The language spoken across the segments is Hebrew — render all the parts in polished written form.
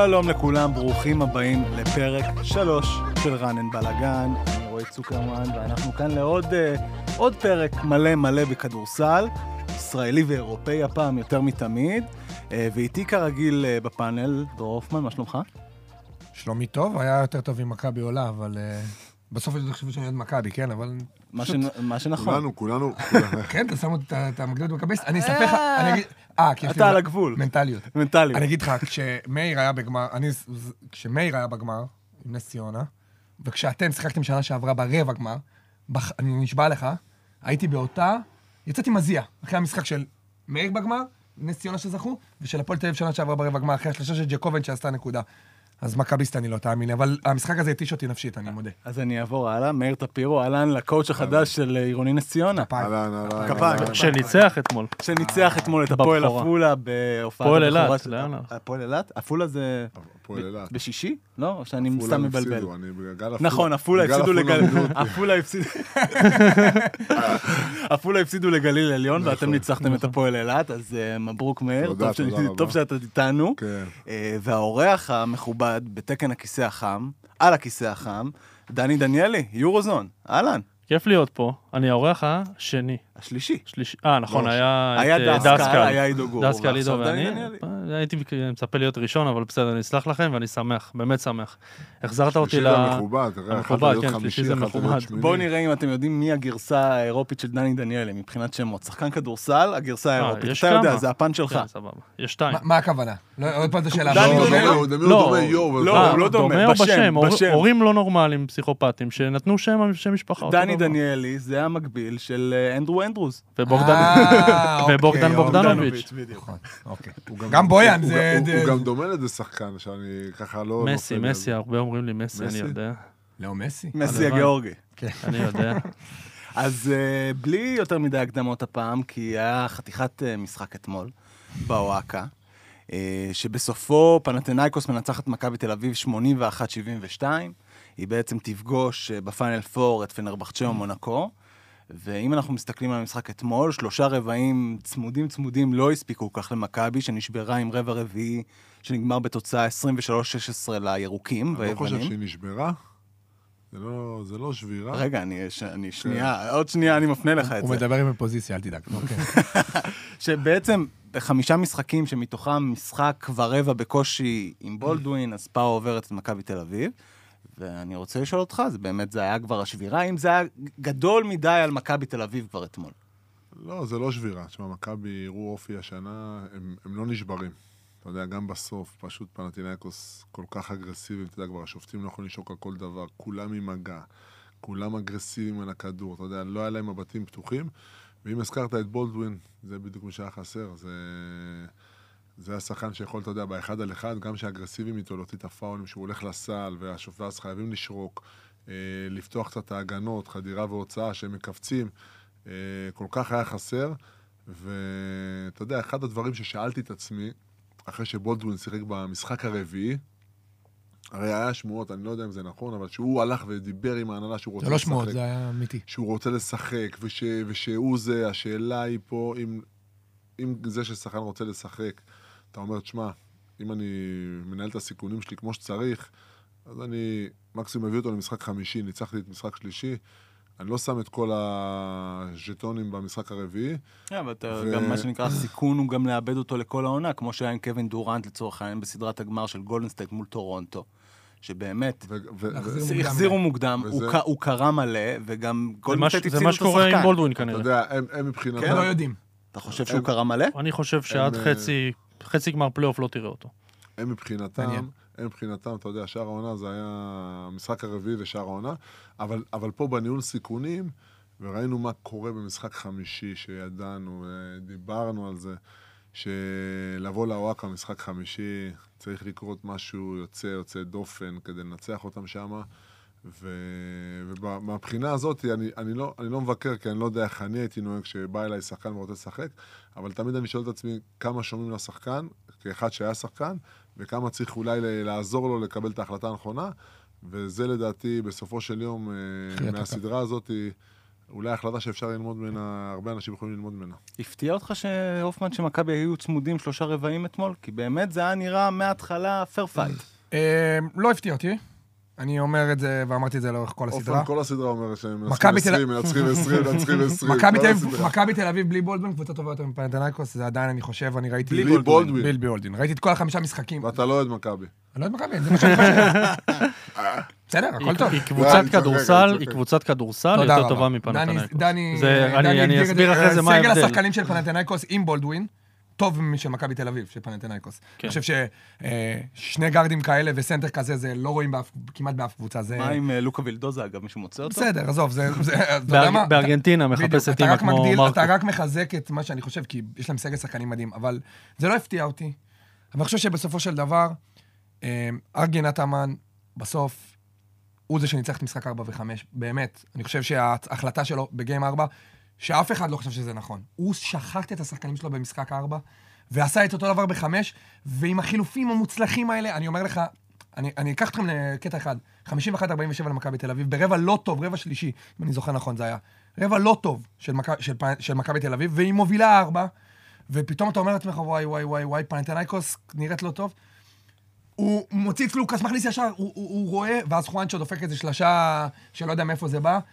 שלום לכולם, ברוכים הבאים לפרק 3 של רנן בלגן. אני רועי צוקרמן, ואנחנו כאן לעוד פרק מלא בכדורסל, ישראלי ואירופאי הפעם יותר מתמיד, ואיתי כרגיל בפאנל, דרור הופמן, מה שלומך? שלומי טוב, היה יותר טוב עם מכבי עולה, אבל בסוף אני חושב שאני עוד מכבי, כן, אבל... מה שנכון. כולנו. כן, אתה שם את המגדלת מכביסט, אני אספר לך, אני אגיד... אתה על הגבול. מנטליות. אני אגיד לך, כשמאיר היה בגמר, עם נס ציונה, וכשאתם שיחקתם שנה שעברה ברבע גמר, אני נשבע לך, הייתי באותה, יצאתי מזיע, אחרי המשחק של מאיר בגמר, נס ציונה שזכו, ושל הפועל תל אביב שנה שעברה ברבע גמר, אחרי השלושה של ג'קובן שעשתה נקודה. אז מכביסט אני לא תאמין, אבל המשחק הזה התיש אותי נפשית, אני מודה. אז אני אעבור הלאה, מאיר טפירו, אהלן לקואוץ' החדש של עירוני נס ציונה. שניצח אתמול. שניצח אתמול את הפועל עפולה בהופעת הפועל אילת, לאן? הפועל אילת? עפולה זה בשישי? לא? או שאני סתם מבלבל. הפסידו, נכון, עפולה הפסידו לגליל עליון, ואתם ניצחתם את הפועל אילת, אז מברוק מאיר, טוב שאתה איתנו. והאורח המכובד בתקן הכיסא החם, על הכיסא החם, דני דניאלי, יורוזון, אהלן. כיף להיות פה, אני האורח השני. השלישי. נכון, היה דסקל, היה עידו גור. דסקל, עידו ואני. הייתי מצפה להיות ראשון, אבל בסדר, אני אסלח לכם ואני שמח, באמת שמח. החזרת אותי המכובד, כן, שלישי זה מכובד. בואו נראה אם אתם יודעים מי הגרסה האירופית של דני דניאלי, מבחינת שמות. שחקן כדורסל, הגרסה האירופית. אתה יודע, זה הפן שלך. יש שתיים. מה הכוונה? עוד פעם זו שאלה. הוא לא דומה, בשם. הורים לא נורמליים, פסיכופטים, שנתנו שם משפחה. דני דניאלי זה המקביל של אנדרוס. ובוגדן בוגדנוביץ'. גם בויאן. הוא גם דומה לזה שחקן, שאני ככה לא... מסי, הרבה אומרים לי מסי, אני יודע. לא מסי? מסי הגיאורגי. אני יודע. אז בלי יותר מדי הקדמות הפעם, כי היה חתיכת משחק אתמול, באוהקה, שבסופו פנתנייקוס מנצחת מכבי תל אביב 81-72, היא בעצם תפגוש בפיינל 4 את פנרבחצ'ה ומונקו, ואם אנחנו מסתכלים על המשחק אתמול, 3 רבעים צמודים לא הספיקו כך למכבי, שנשברה עם רבע רביעי, שנגמר בתוצאה 23-16 לירוקים. אני לא חושב שהיא נשברה. זה לא שבירה. רגע, אני שנייה, עוד שנייה אני מפנה לך את זה. הוא מדבר עם הפוזיציה, אל תדאג. שבעצם 5 משחקים שמתוכם משחק ורבע בקושי עם בולדווין, אז פאו עוברת את מכבי תל אביב. ואני רוצה לשאול אותך, זה היה כבר השבירה, אם זה היה גדול מדי על מכבי תל אביב כבר אתמול? לא, זה לא שבירה. תשמע, מכבי הראו אופי השנה, הם לא נשברים. אתה יודע, גם בסוף, פשוט פנתנייקוס כל כך אגרסיביים, אתה יודע, כבר השופטים לא יכולים לשוק על כל דבר, כולם עם מגע, כולם אגרסיביים על הכדור, אתה יודע, לא היה להם מבטים פתוחים, ואם הזכרת את בולדווין, זה בדיוק מה שהיה חסר, זה השחקן שיכול, אתה יודע, באחד על אחד, גם שהאגרסיביים איתו להוציא את הפאולים, שהוא הולך לסל, והשופטים חייבים לשרוק, לפתוח קצת ההגנות, חדירה והוצאה, שהם מקפצים, כל כך היה חסר, ואתה יודע, אחד הדברים ששאלתי את עצמי, אחרי שבולדווין שיחק במשחק הרביעי, הרי היה שמועות, אני לא יודע אם זה נכון, אבל שהוא הלך ודיבר עם ההנהלה שהוא רוצה לשחק. זה לא שמועות, זה היה אמיתי. שהוא רוצה לשחק, ושהוא זה, השאלה היא פה, אם זה ששחקן רוצה לשחק, אתה אומר, תשמע, אם אני מנהל את הסיכונים שלי כמו שצריך, אז אני מקסימום מביא אותו למשחק חמישי, ניצחתי את משחק שלישי, אני לא שם את כל הז'טונים במשחק הרביעי. אבל גם מה שנקרא, הסיכון הוא גם לאבד אותו לכל העונה, כמו שהיה עם קווין דורנט לצורך העניין בסדרת הגמר של גולדן סטייט מול טורונטו, שבאמת החזירו מוקדם, הוא קרא מלא, וגם גולדן סטייט הפסידו את השחקן. זה מה שקורה עם בולדווין כנראה. אתה יודע, הם מבחינתם... כן, לא יודעים. אתה חושב שהוא קרא מלא? אני חושב שעד חצי גמר פלייאוף לא תראה אותו. הם מבחינתם, אתה יודע, שער העונה זה היה המשחק הרביעי ושער העונה, אבל פה בניהול סיכונים, וראינו מה קורה במשחק חמישי שידענו, דיברנו על זה, שלבוא לאוהקה משחק חמישי, צריך לקרות משהו יוצא דופן כדי לנצח אותם שם, ומהבחינה הזאת אני לא מבקר, כי אני לא יודע איך אני הייתי נוהג שבא אליי שחקן ורוצה לשחק, אבל תמיד אני שואל את עצמי כמה שומעים לשחקן, כאחד שהיה שחקן, וכמה צריך אולי לעזור לו לקבל את ההחלטה הנכונה, וזה לדעתי בסופו של יום מהסדרה הזאת אולי החלטה שאפשר ללמוד ממנה, הרבה אנשים יכולים ללמוד ממנה. הפתיע אותך שהופמן שמכבי היו צמודים 3 רבעים אתמול? כי באמת זה היה נראה מההתחלה פייר פייט. לא הפתיע אותי. אני אומר את זה, ואמרתי את זה לאורך כל הסדרה. אופן כל הסדרה אומרת שהם מנצחים 20, מנצחים 20, מנצחים 20. מכבי תל אביב בלי בולדווין, קבוצה טובה יותר מפנתנייקוס, זה עדיין אני חושב, אני ראיתי... בלי בולדווין. בלי בולדווין. ראיתי את כל 5 משחקים. ואתה לא אוהד מכבי. אני לא אוהד מכבי, זה מה שאני חושב. בסדר, הכל טוב. היא קבוצת כדורסל, היא קבוצת כדורסל יותר טובה מפנתנייקוס. דני אני אסביר אחרי זה מה ההבדל. סגל השחקנים של פנתנייקוס עם בולדווין, טוב משל מכבי תל אביב, של פנתנייקוס. אני חושב ששני גארדים כאלה וסנטר כזה, זה לא רואים כמעט באף קבוצה. מה עם לוקה וילדוזה, אגב, מישהו מוצא אותו? בסדר, עזוב, בארגנטינה מחפש את אימא כמו מרקו. אתה רק מחזק את מה שאני חושב, כי יש להם סגל שחקנים מדהים, אבל זה לא הפתיע אותי. אבל אני חושב שבסופו של דבר, ארגן אטאמן, בסוף, הוא זה שניצח את משחק 4 ו-5. באמת, אני חושב שההחלטה שלו בגיים 4, שאף אחד לא חושב שזה נכון. הוא שחט את השחקנים שלו במשחק 4, ועשה את אותו דבר ב-5, ועם החילופים המוצלחים האלה, אני אומר לך, אני אקח אתכם לקטע אחד, 51-47 למכבי תל אביב, ברבע לא טוב, רבע שלישי, אם אני זוכר נכון, זה היה. רבע לא טוב של מכבי תל אביב, והיא מובילה 4, ופתאום אתה אומר לעצמך, וואי, פנתנייקוס נראית לא טוב. הוא מוציא את לוקאס, מכניס ישר, הוא רואה, ואז חואנצ'ו דופק איזה שלשה שלא יודע מאיפה זה בא,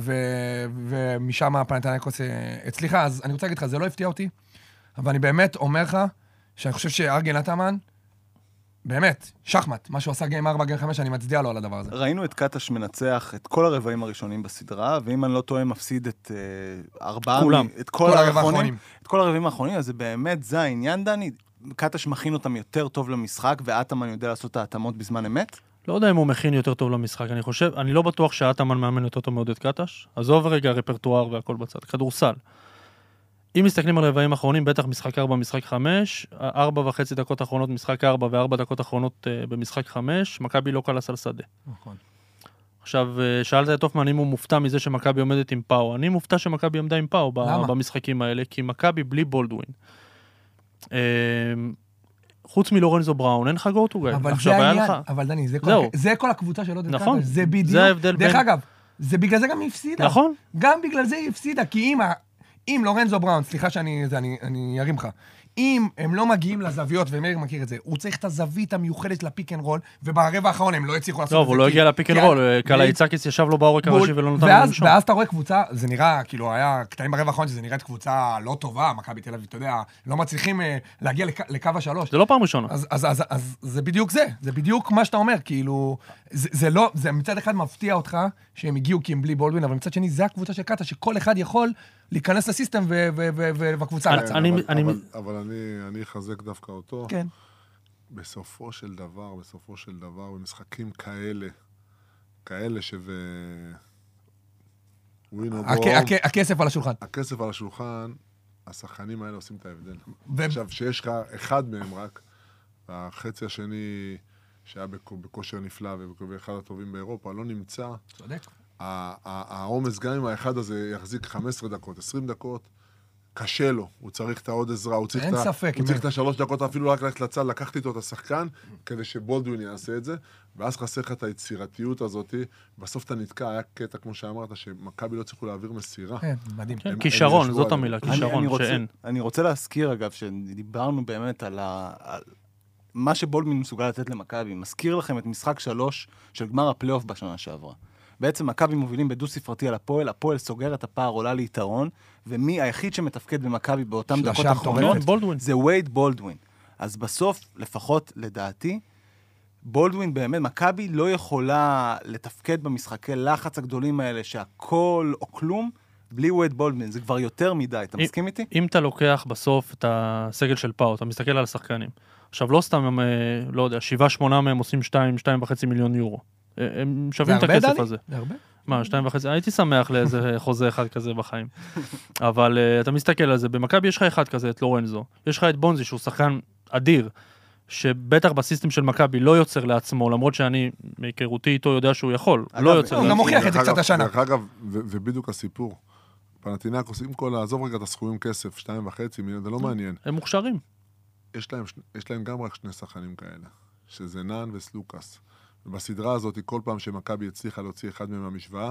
ומשם פנתנייקוס הצליחה. אז אני רוצה להגיד לך, זה לא הפתיע אותי, אבל אני באמת אומר לך, שאני חושב שארגן אטאמן, באמת, שחמט, מה שהוא עשה גיים 4, גיים 5, אני מצדיע לו על הדבר הזה. ראינו את קטש מנצח את כל הרבעים הראשונים בסדרה, ואם אני לא טועה, מפסיד את 4... כולם. את כל הרבעים האחרונים, אז זה באמת, זה העניין, דני. קטש מכין אותם יותר טוב למשחק, ואטאמן יודע לעשות את ההתאמות בזמן אמת? לא יודע אם הוא מכין יותר טוב למשחק, אני לא בטוח שאטאמן מאמן יותר טוב מעודד קטש, עזוב רגע רפרטואר והכל בצד, כדורסל. אם מסתכלים על רבעים האחרונים, בטח משחק 4, משחק 5, 4.5 דקות האחרונות משחק 4 ו4 דקות האחרונות במשחק 5, מכבי לא קלס על שדה. נכון. עכשיו, שאלת את אופמן אם הוא מופתע מזה שמכבי עומדת עם פאו. אני מופתע שמכבי עמדה עם פאו במשחקים האלה, כי מכבי בלי בולדווין. חוץ מלורנזו בראון, אין לך גו טו גיא. אבל דני, זה כל הקבוצה שלא דרך נכון, זה בדיוק. זה ההבדל בין... דרך אגב, זה בגלל זה גם היא הפסידה. נכון. גם בגלל זה היא הפסידה, כי אם לורנזו בראון, סליחה שאני ארים לך, אם הם לא מגיעים לזוויות, ומאיר מכיר את זה, הוא צריך את הזווית המיוחדת לפיק אנד רול, וברבע האחרון הם לא הצליחו לעשות את זה. טוב, הוא לא הגיע לפיק אנד רול, קאלה איצקיס ישב לו בעורק הראשי ולא נתן לו לנשום. ואז אתה רואה קבוצה, זה נראה, כאילו היה קטעים ברבע האחרון, שזה נראית קבוצה לא טובה, מכבי תל אביב, אתה יודע, לא מצליחים להגיע לקו השלוש. זה לא פעם ראשונה. אז זה בדיוק זה בדיוק מה שאתה אומר, כאילו, זה מצד אחד מפתיע אותך שהם הגיעו כי הם בלי בולדווין, אבל מצד שני, זה הקבוצה של קטש, שכל אחד יכול להיכנס לסיסטם ובקבוצה. אבל אני אחזק דווקא אותו. כן. בסופו של דבר, במשחקים כאלה הכסף על השולחן. הכסף על השולחן, השחקנים האלה עושים את ההבדל. עכשיו, שיש לך אחד מהם רק, החצי השני שהיה בכושר נפלא ובאחד הטובים באירופה, לא נמצא. צודק. העומס, גם אם האחד הזה יחזיק 15 דקות, 20 דקות, קשה לו, הוא צריך את העוד עזרה, הוא צריך את ה3 דקות אפילו רק ללכת לצד, לקחתי איתו את השחקן, כדי שבולדווין יעשה את זה, ואז חסר לך את היצירתיות הזאת, בסוף אתה נתקע, היה קטע כמו שאמרת, שמכבי לא צריכו להעביר מסירה. מדהים. כישרון, זאת המילה, כישרון שאין. אני רוצה להזכיר אגב, שדיברנו באמת על מה שבולדווין מסוגל לתת למכבי, מזכיר לכם את משחק 3 של גמר הפלייאוף בשנה שעברה. בעצם מכבי מובילים בדו ספרתי על הפועל סוגר את הפער, עולה ליתרון, ומי היחיד שמתפקד במכבי באותם דקות האחרונות, זה וייד בולדווין. אז בסוף, לפחות לדעתי, בולדווין באמת, מכבי לא יכולה לתפקד במשחקי לחץ הגדולים האלה, שהכל או כלום, בלי וייד בולדווין, זה כבר יותר מדי, אתה מסכים איתי? אם אתה לוקח בסוף את הסגל של פאו, אתה מסתכל על השחקנים. עכשיו, לא סתם, לא יודע, 7-8 מהם עושים 2.5 מיליון יורו. הם שווים את הכסף הזה. זה הרבה? מה, 2.5? הייתי שמח לאיזה חוזה אחד כזה בחיים. אבל אתה מסתכל על זה, במכבי יש לך אחד כזה, את לורנזו. יש לך את בונזי, שהוא שחקן אדיר, שבטח בסיסטם של מכבי לא יוצר לעצמו, למרות שאני, מהיכרותי איתו, יודע שהוא יכול. לא יוצר לעצמו. הוא גם מוכיח את זה קצת השנה. דרך אגב, ובדיוק הסיפור. פנתינאיקוס, עם כל לעזוב רגע את הסכומים כסף, 2.5 מיליון, זה לא מעניין. הם מוכשרים. יש להם גם רק 2 שחקנים כאלה, שזה נאן וסלוקאס. ובסדרה הזאת, כל פעם שמכבי הצליחה להוציא אחד מהם מהמשוואה,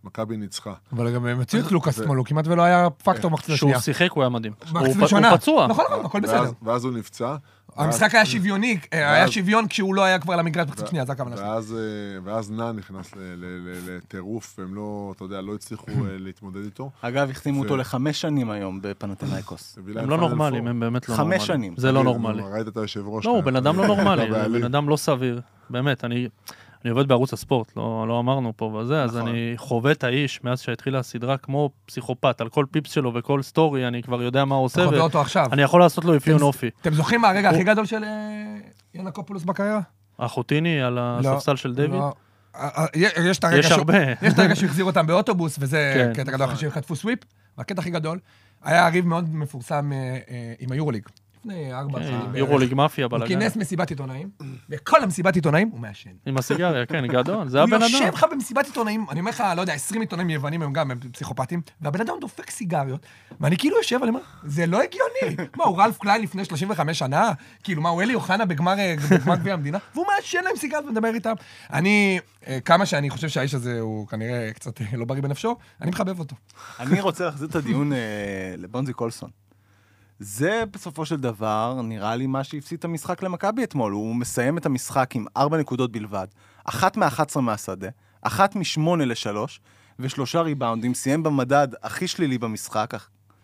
מכבי ניצחה. אבל גם הם הציעו את לוקאס אתמול, הוא כמעט ולא היה פקטור מחצית השנייה. כשהוא שיחק הוא היה מדהים. מחצית ראשונה. הוא פצוע. נכון, הכל בסדר. ואז הוא נפצע. המשחק היה שוויוני, היה שוויון כשהוא לא היה כבר למגרש מחצית שנייה, זה הכוונה שלי. ואז נאן נכנס לטירוף, והם לא, אתה יודע, לא הצליחו להתמודד איתו. אגב, החתימו אותו ל5 שנים היום בפנתנייקוס. הם לא נורמליים, הם באמת לא נורמליים. 5 שנים. זה לא נורמלי. ראית את היושב ראש. לא, הוא בן אדם לא נורמלי, בן אדם לא סביר. באמת, אני עובד בערוץ הספורט, לא אמרנו פה וזה, אז אני חווה את האיש מאז שהתחילה הסדרה כמו פסיכופת, על כל פיפס שלו וכל סטורי, אני כבר יודע מה הוא עושה, חווה אותו עכשיו. אני יכול לעשות לו אפיון אופי. אתם זוכרים מה הרגע הכי גדול של ינקופולוס בקריירה? החוטיני על הספסל של דיוויד? יש את הרגע שהחזיר אותם באוטובוס, וזה קטע גדול אחרי שהם חטפו סוויפ, והקטע הכי גדול היה ריב מאוד מפורסם עם היורוליג. לפני 4 שנים. יורוליג מאפיה הוא בלגן. כינס מסיבת עיתונאים, וכל המסיבת עיתונאים הוא מעשן. עם הסיגריה, כן, גדול, זה הבן אדם. הוא יושב לך במסיבת עיתונאים, אני אומר לך, לא יודע, 20 עיתונאים יוונים הם גם פסיכופטים, והבן אדם דופק סיגריות, ואני כאילו יושב, אני אומר, זה לא הגיוני. מה, הוא רלף קליין לפני 35 שנה? כאילו, מה, הוא אלי אוחנה בגמר גביע המדינה? והוא מעשן להם סיגריות ומדבר איתם. אני, כמה שאני חושב שהאיש הזה הוא כנראה קצת לא בריא בנפשו, אני מחבב אותו. אני רוצה להחזיר את הדיון לבונזי קולסון. זה בסופו של דבר נראה לי מה שהפסיד את המשחק למכבי אתמול. הוא מסיים את המשחק עם 4 נקודות בלבד, 1 מ-11 מהשדה, 1 מ-8 ל-3, ו3 ריבאונדים, סיים במדד הכי שלילי במשחק.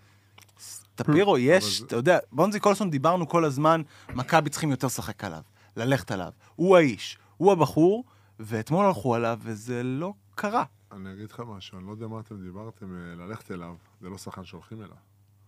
טפירו, יש, אתה יודע, בונזי קולסון דיברנו כל הזמן, מכבי צריכים יותר לשחק עליו, ללכת עליו. הוא האיש, הוא הבחור, ואתמול הלכו עליו, וזה לא קרה. אני אגיד לך משהו, אני לא יודע מה אתם דיברתם, ללכת אליו, זה לא שחקן שהולכים אליו.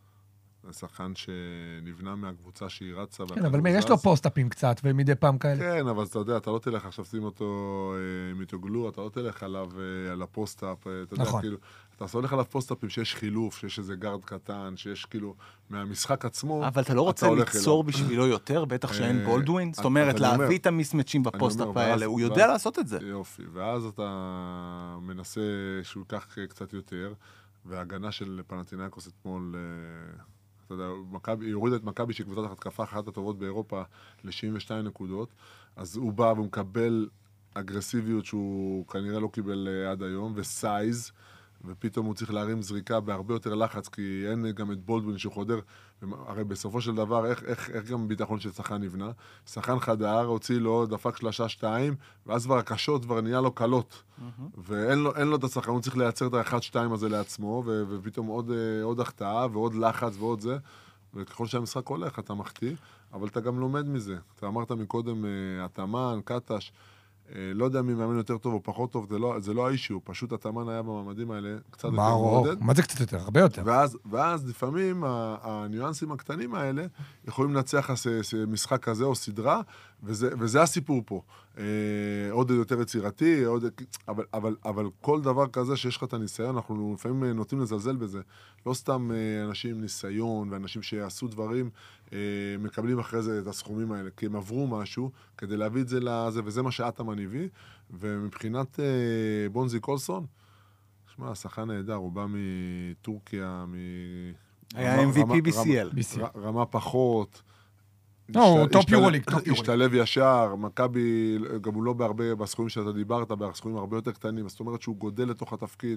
זה שחקן שנבנה מהקבוצה שהיא רצה. כן, אבל יש לו פוסט-אפים קצת, ומדי פעם כאלה. כן, אבל אתה יודע, אתה לא תלך עכשיו, שים אותו מתוגלו, אתה לא תלך עליו על הפוסט-אפ, אתה יודע, כאילו, אתה הולך עליו פוסט-אפים שיש חילוף, שיש איזה גארד קטן, שיש כאילו, מהמשחק עצמו, אבל אתה לא רוצה ליצור בשבילו יותר, בטח שאין בולדווין? זאת אומרת, להביא את המיסמצ'ים בפוסט-אפ האלה, הוא יודע לעשות את זה. יופי, ואז אתה מנסה שהוא ייקח קצת יותר, וההגנה של פנתנייקוס אתמול, אתה יודע, היא הורידה את מכבי שהיא קבוצת התקפה אחת הטובות באירופה ל-72 נקודות, אז הוא בא ומקבל אגרסיביות שהוא כנראה לא קיבל עד היום, וסייז, ופתאום הוא צריך להרים זריקה בהרבה יותר לחץ, כי אין גם את בולדווין שהוא חודר, הרי בסופו של דבר, איך גם ביטחון של שחקן נבנה? שחקן חדר, הוציא לו, דפק 3-2, ואז כבר הקשות כבר נהיה לו קלות. ואין לו את השחקן, הוא צריך לייצר את ה-1-2 הזה לעצמו, ופתאום עוד החטאה ועוד לחץ ועוד זה, וככל שהמשחק הולך, אתה מחטיא, אבל אתה גם לומד מזה. אתה אמרת מקודם, התאמן, קטש, לא יודע מי מאמן יותר טוב או פחות טוב, זה לא האישיו, פשוט התאמן היה במעמדים האלה קצת יותר מעודד. מה זה קצת יותר? הרבה יותר. ואז לפעמים הניואנסים הקטנים האלה יכולים לנצח משחק כזה או סדרה, וזה הסיפור פה. עוד יותר יצירתי, אבל כל דבר כזה שיש לך את הניסיון, אנחנו לפעמים נוטים לזלזל בזה. לא סתם אנשים עם ניסיון ואנשים שיעשו דברים, מקבלים אחרי זה את הסכומים האלה, כי הם עברו משהו כדי להביא את זה לזה, וזה מה שאטמן הביא, ומבחינת בונזי קולסון, שמע, השחקן נהדר, הוא בא מטורקיה, היה MVP BCL. רמה פחות, לא, טופ יורוליג. השתלב ישר, מכבי, גם הוא לא בהרבה, בסכומים שאתה דיברת, בסכומים הרבה יותר קטנים, זאת אומרת שהוא גודל לתוך התפקיד,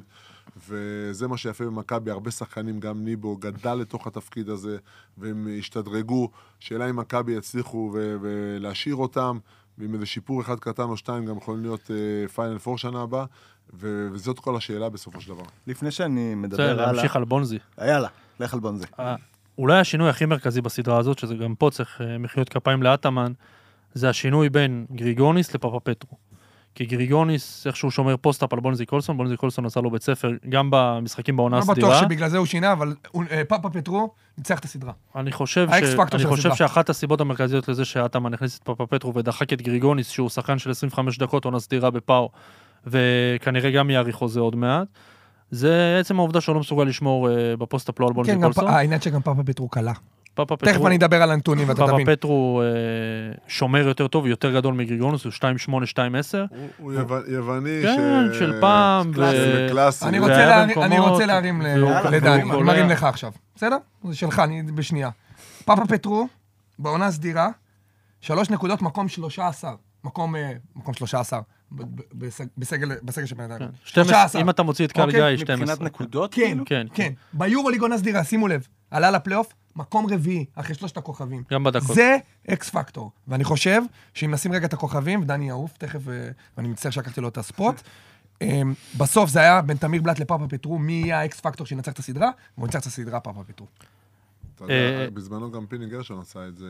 וזה מה שיפה במכבי, הרבה שחקנים, גם ניבו, גדל לתוך התפקיד הזה, והם השתדרגו, שאלה אם מכבי יצליחו ולהשאיר אותם, ועם איזה שיפור אחד קטן או 2, גם יכולים להיות פיינל 4 שנה הבאה, וזאת כל השאלה בסופו של דבר. לפני שאני מדבר זה להמשיך על בונזי. יאללה, לך על בונזי. אולי השינוי הכי מרכזי בסדרה הזאת, שזה גם פה צריך מחיאות כפיים לאטמן, זה השינוי בין גריגוניס לפאפה פטרו. כי גריגוניס, איך שהוא שומר פוסט-אפ על בונזי קולסון עשה לו בית ספר, גם במשחקים בעונה הסדירה. לא בטוח שבגלל זה הוא שינה, אבל פאפה פטרו ניצח את הסדרה. אני חושב שאחת הסיבות המרכזיות לזה שאטמן הכניס את פאפה פטרו ודחק את גריגוניס, שהוא שחקן של 25 דקות עונה סדירה בפאו, וכנראה גם יאריך חוזה עוד מעט, זה עצם העובדה שהוא לא מסוגל לשמור בפוסט-אפ לא על בונזי קולסון. כן, העניין שגם פאפה פטרו קלה. תכף אני אדבר על הנתונים ואתה תבין. פאפה פטרו שומר יותר טוב, יותר גדול מגריגונוס, הוא 2.8, 2.10. הוא יווני של פעם. קלאסי. אני רוצה להרים לדני, אני מרים לך עכשיו. בסדר? זה שלך, אני בשנייה. פאפה פטרו, בעונה סדירה, 3 נקודות, מקום 13. מקום 13. בסגל של פנתנייקוס. 12, אם אתה מוציא את קהל גיא, 12. מבחינת נקודות? כן, כן. כן. ביורוליג עונה סדירה, שימו לב, עלה לפלייאוף, מקום רביעי, אחרי 3 הכוכבים. גם בדקות. זה אקס פקטור. ואני חושב שאם נשים רגע את הכוכבים, ודני יעוף, תכף, ואני מצטער שלקחתי לו את הספוט, בסוף זה היה בין תמיר בלט לפאפה פטרו, מי יהיה האקס פקטור שינצח את הסדרה, והוא ינצח את הסדרה פאפה פטרו. אתה יודע, בזמנו גם פיני גרשון עשה את זה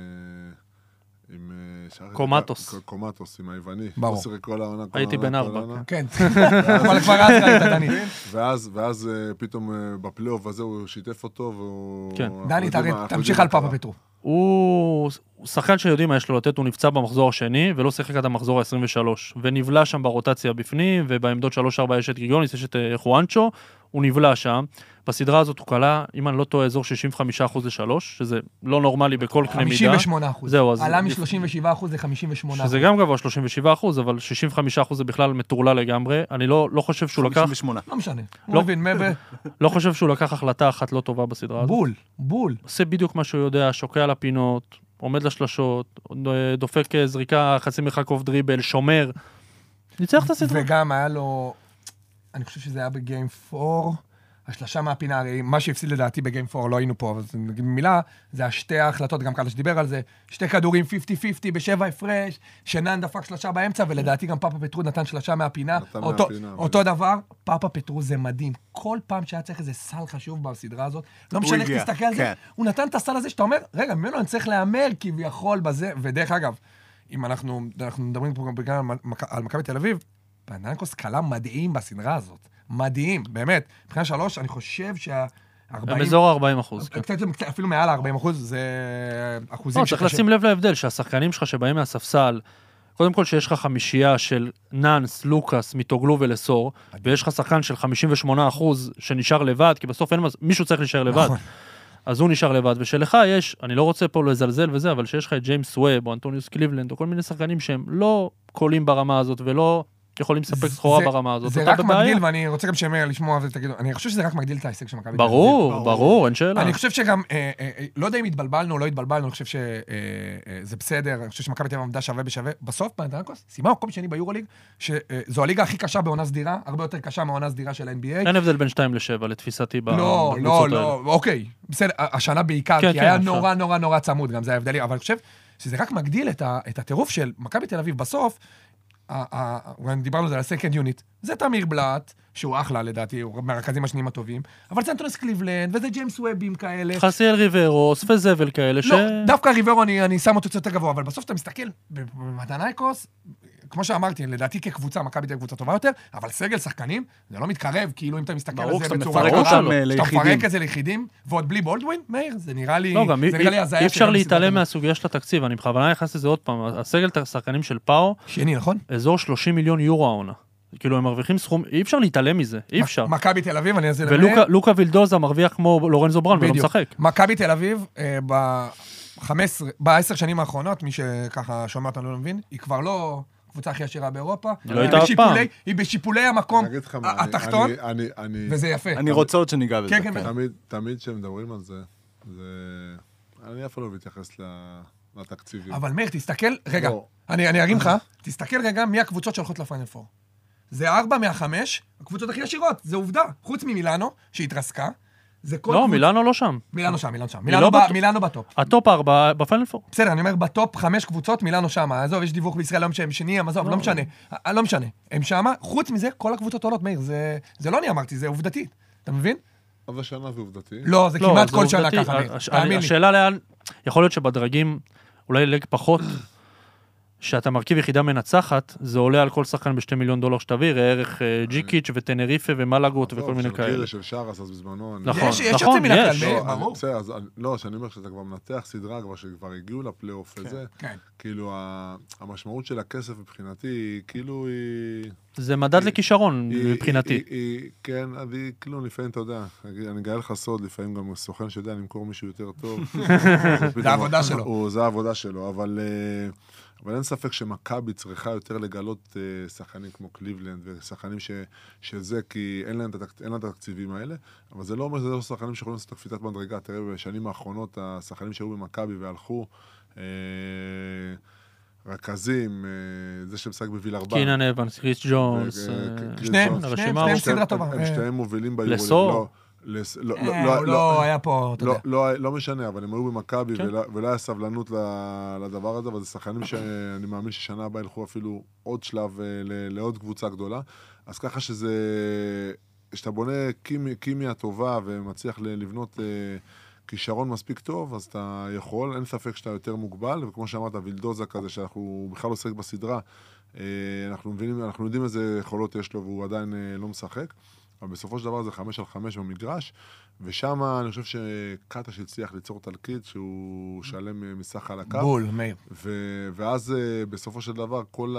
עם קומטוס. קומטוס, עם היווני. ברור. הייתי בן 4. כן. אבל כבר אז ראית, דני. ואז פתאום בפלייאוף הזה הוא שיתף אותו, והוא... כן. דני, תמשיך על פאפה פטרו. הוא שחקן שיודעים מה יש לו לתת, הוא נפצע במחזור השני, ולא שיחק עד המחזור ה-23, ונבלע שם ברוטציה בפנים, ובעמדות 3-4 יש את גיגיוניס, יש את חואנצ'ו, הוא נבלע שם. בסדרה הזאת הוא קלה, אם אני לא טועה, אזור 65% ל-3, שזה לא נורמלי בכל קנה מידה. 58%. זהו, אז... עלה מ-37% ל-58%. שזה גם גבוה 37%, אבל 65% זה בכלל מטורלל לגמרי. אני לא חושב שהוא לקח... 58. לא משנה. הוא מבין, לא חושב שהוא לקח החלטה אחת לא טובה בסדרה הזאת. בול. עושה בדיוק מה שהוא יודע, שוקע לפינות, עומד לשלשות, דופק זריקה, חצי מרחק אוף דריבל, שומר. ניצח את הסדרה. וגם היה לו, אני חושב שזה היה בגיים 4, השלשה מהפינה, הרי מה שהפסיד לדעתי בגיים 4, לא היינו פה, אבל נגיד במילה, זה השתי ההחלטות, גם קדש דיבר על זה, שתי כדורים 50-50 בשבע הפרש, שנן דפק שלשה באמצע, ולדעתי גם פאפה פטרו נתן שלשה מהפינה. אותו דבר, פאפה פטרו זה מדהים. כל פעם שהיה צריך איזה סל חשוב בסדרה הזאת, לא משנה איך תסתכל על זה, הוא נתן את הסל הזה שאתה אומר, רגע, ממנו אני צריך להאמר כביכול בזה, ודרך אגב, אם אנחנו מדברים פה גם על מכבי תל אביב, פנתנייקוס קלה מדהים בסדרה הזאת. מדהים, באמת. מבחינה 3, אני חושב באזור 40%. אפילו מעל 40%, זה אחוזים צריך לשים לב להבדל, שהשחקנים שלך שבאים מהספסל, קודם כל שיש לך חמישייה של נאנס, לוקאס, מיטוגלו ולסור, ויש לך שחקן של 58% שנשאר לבד, כי בסוף מישהו צריך להישאר לבד. אז הוא נשאר לבד, ושלך יש, אני לא רוצה פה לזלזל וזה, אבל שיש לך את ג'יימס ווב, או אנטוניוס קליבלנד, או כל מיני שחקנים שהם לא קולים ברמה הזאת, ולא יכולים לספק סחורה ברמה הזאת. זה רק מגדיל, ואני רוצה גם שמר לשמוע ותגידו, אני חושב שזה רק מגדיל את ההישג של מכבי תל אביב. ברור, אין שאלה. אני חושב שגם, לא יודע אם התבלבלנו או לא התבלבלנו, אני חושב שזה בסדר, אני חושב שמכבי תל אביב עמדה שווה בשווה. בסוף, פנתנייקוס, סיימה מקום שני ביורוליג, שזו הליגה הכי קשה בעונה סדירה, הרבה יותר קשה מהעונה סדירה של ה-NBA. אין הבדל בין 2-7 לתפיסתי לא, אוקיי, בסדר, השנה בעיקר, כי היה נורא צמוד, גם זה ההבדלים, אבל אני חושב שזה רק מגדיל את הטירוף של מכבי תל אביב בסוף, דיברנו על זה, על הסקנד יוניט, זה תמיר בלט, שהוא אחלה לדעתי, הוא מהרכזים השניים הטובים, אבל זה אנטוניוס קליבלנד, וזה ג'יימס ובים כאלה. חסיאל ריברוס וזבל כאלה לא, דווקא ריברו אני שם אותו יותר גבוה, אבל בסוף אתה מסתכל, בפנתנייקוס, כמו שאמרתי, לדעתי כקבוצה, מכבי תהיה קבוצה טובה יותר, אבל סגל שחקנים, זה לא מתקרב, כאילו אם אתה מסתכל על זה בצורה שאתה מפרק את זה ליחידים, ועוד בלי בולדווין, מאיר, זה נראה לי... לא, גם אי אפשר להתעלם מהסוגיה של התקציב, אני בכוונה נכנס לזה עוד פעם, הסגל השחקנים של פאו, שני, נכון? אזור 30 מיליון יורו העונה. כאילו הם מרוויחים סכום, אי אפשר להתעלם מזה, אי אפשר. מכבי תל אביב, אני אעשה למאיר. ולוקה וילדוזה מרוויח כמו לורנזו בראון ולא משחק. מכבי תל אביב, ב-10 שנים האחרונות, מי שככה שומע אותנו לא מבין, היא כבר לא הקבוצה הכי עשירה באירופה. לא הייתה אף פעם. היא בשיפולי המקום התחתון, וזה יפה. אני רוצה עוד שניגע בזה. תמיד כשמדברים על זה, אני אף לא מתייחס לתקציבים. אבל מאיר, תסתכל, רגע, אני ארים לך, תסתכל רגע מי הקבוצות שהולכות לפיינל פור. זה 4 מה-5, הקבוצות הכי עשירות, זה עובדה. חוץ ממילאנו, שהתרסקה, לא, מילאנו לא שם. מילאנו שם. מילאנו בטופ. הטופ 4 בפיינל פור. בסדר, אני אומר, בטופ 5 קבוצות, מילאנו שם. עזוב, יש דיווח בישראל היום שהם שניים, עזוב, לא משנה. הם שם, חוץ מזה, כל הקבוצות עולות, מאיר, זה לא אני אמרתי, זה עובדתית. אתה מבין? אבל שנה ועובדתי. לא, זה כמעט כל שנה ככה. השאלה לאן, יכול להיות שבדרגים, אולי לג פחות, שאתה מרכיב יחידה מנצחת, זה עולה על כל שחקן ב$2 מיליון שתביא, ערך ג'יקיץ' וטנריפה ומלאגות וכל מיני כאלה. של שרס, אז בזמנו... נכון, יש יוצא מן הכלל, ברור. לא, שאני אומר שאתה כבר מנתח סדרה, שכבר הגיעו לפלייאוף וזה, כאילו המשמעות של הכסף מבחינתי, כאילו היא... זה מדד לכישרון מבחינתי. כן, כאילו לפעמים, אתה יודע, אני גאה לך סוד, לפעמים גם סוכן שיודע למכור מישהו יותר טוב. זה העבודה שלו. זה העבודה שלו, אבל אין ספק שמכבי צריכה יותר לגלות שחקנים כמו קליבלנד, ושחקנים שזה, כי אין להם את התקציבים האלה, אבל זה לא אומר שזה לא שחקנים שיכולים לעשות קפיצת מדרגה. תראה, בשנים האחרונות, השחקנים שהיו במכבי והלכו, רכזים, זה שמשחק בווילרבן. קינן אבנס, קריס ג'ונס. שניהם הרשימה סדרה טובה. הם שתיהם מובילים ביורוליג. לסור. לא היה פה, אתה יודע. לא משנה, אבל הם היו במכבי ולא היה סבלנות לדבר הזה, אבל זה שחקנים שאני מאמין ששנה הבאה ילכו אפילו עוד שלב לעוד קבוצה גדולה. אז ככה שאתה בונה כימיה טובה ומצליח לבנות כישרון מספיק טוב, אז אתה יכול, אין ספק שאתה יותר מוגבל, וכמו שאמרת, וילדוזה כזה, שאנחנו בכלל עוסק בסדרה, אנחנו יודעים איזה יכולות יש לו, והוא עדיין לא משחק, אבל בסופו של דבר זה 5-5 במגרש, ושם אני חושב שקטש הצליח ליצור תלקיד, שהוא שלם מסך על הקו. בול, מאיר. ואז בסופו של דבר כל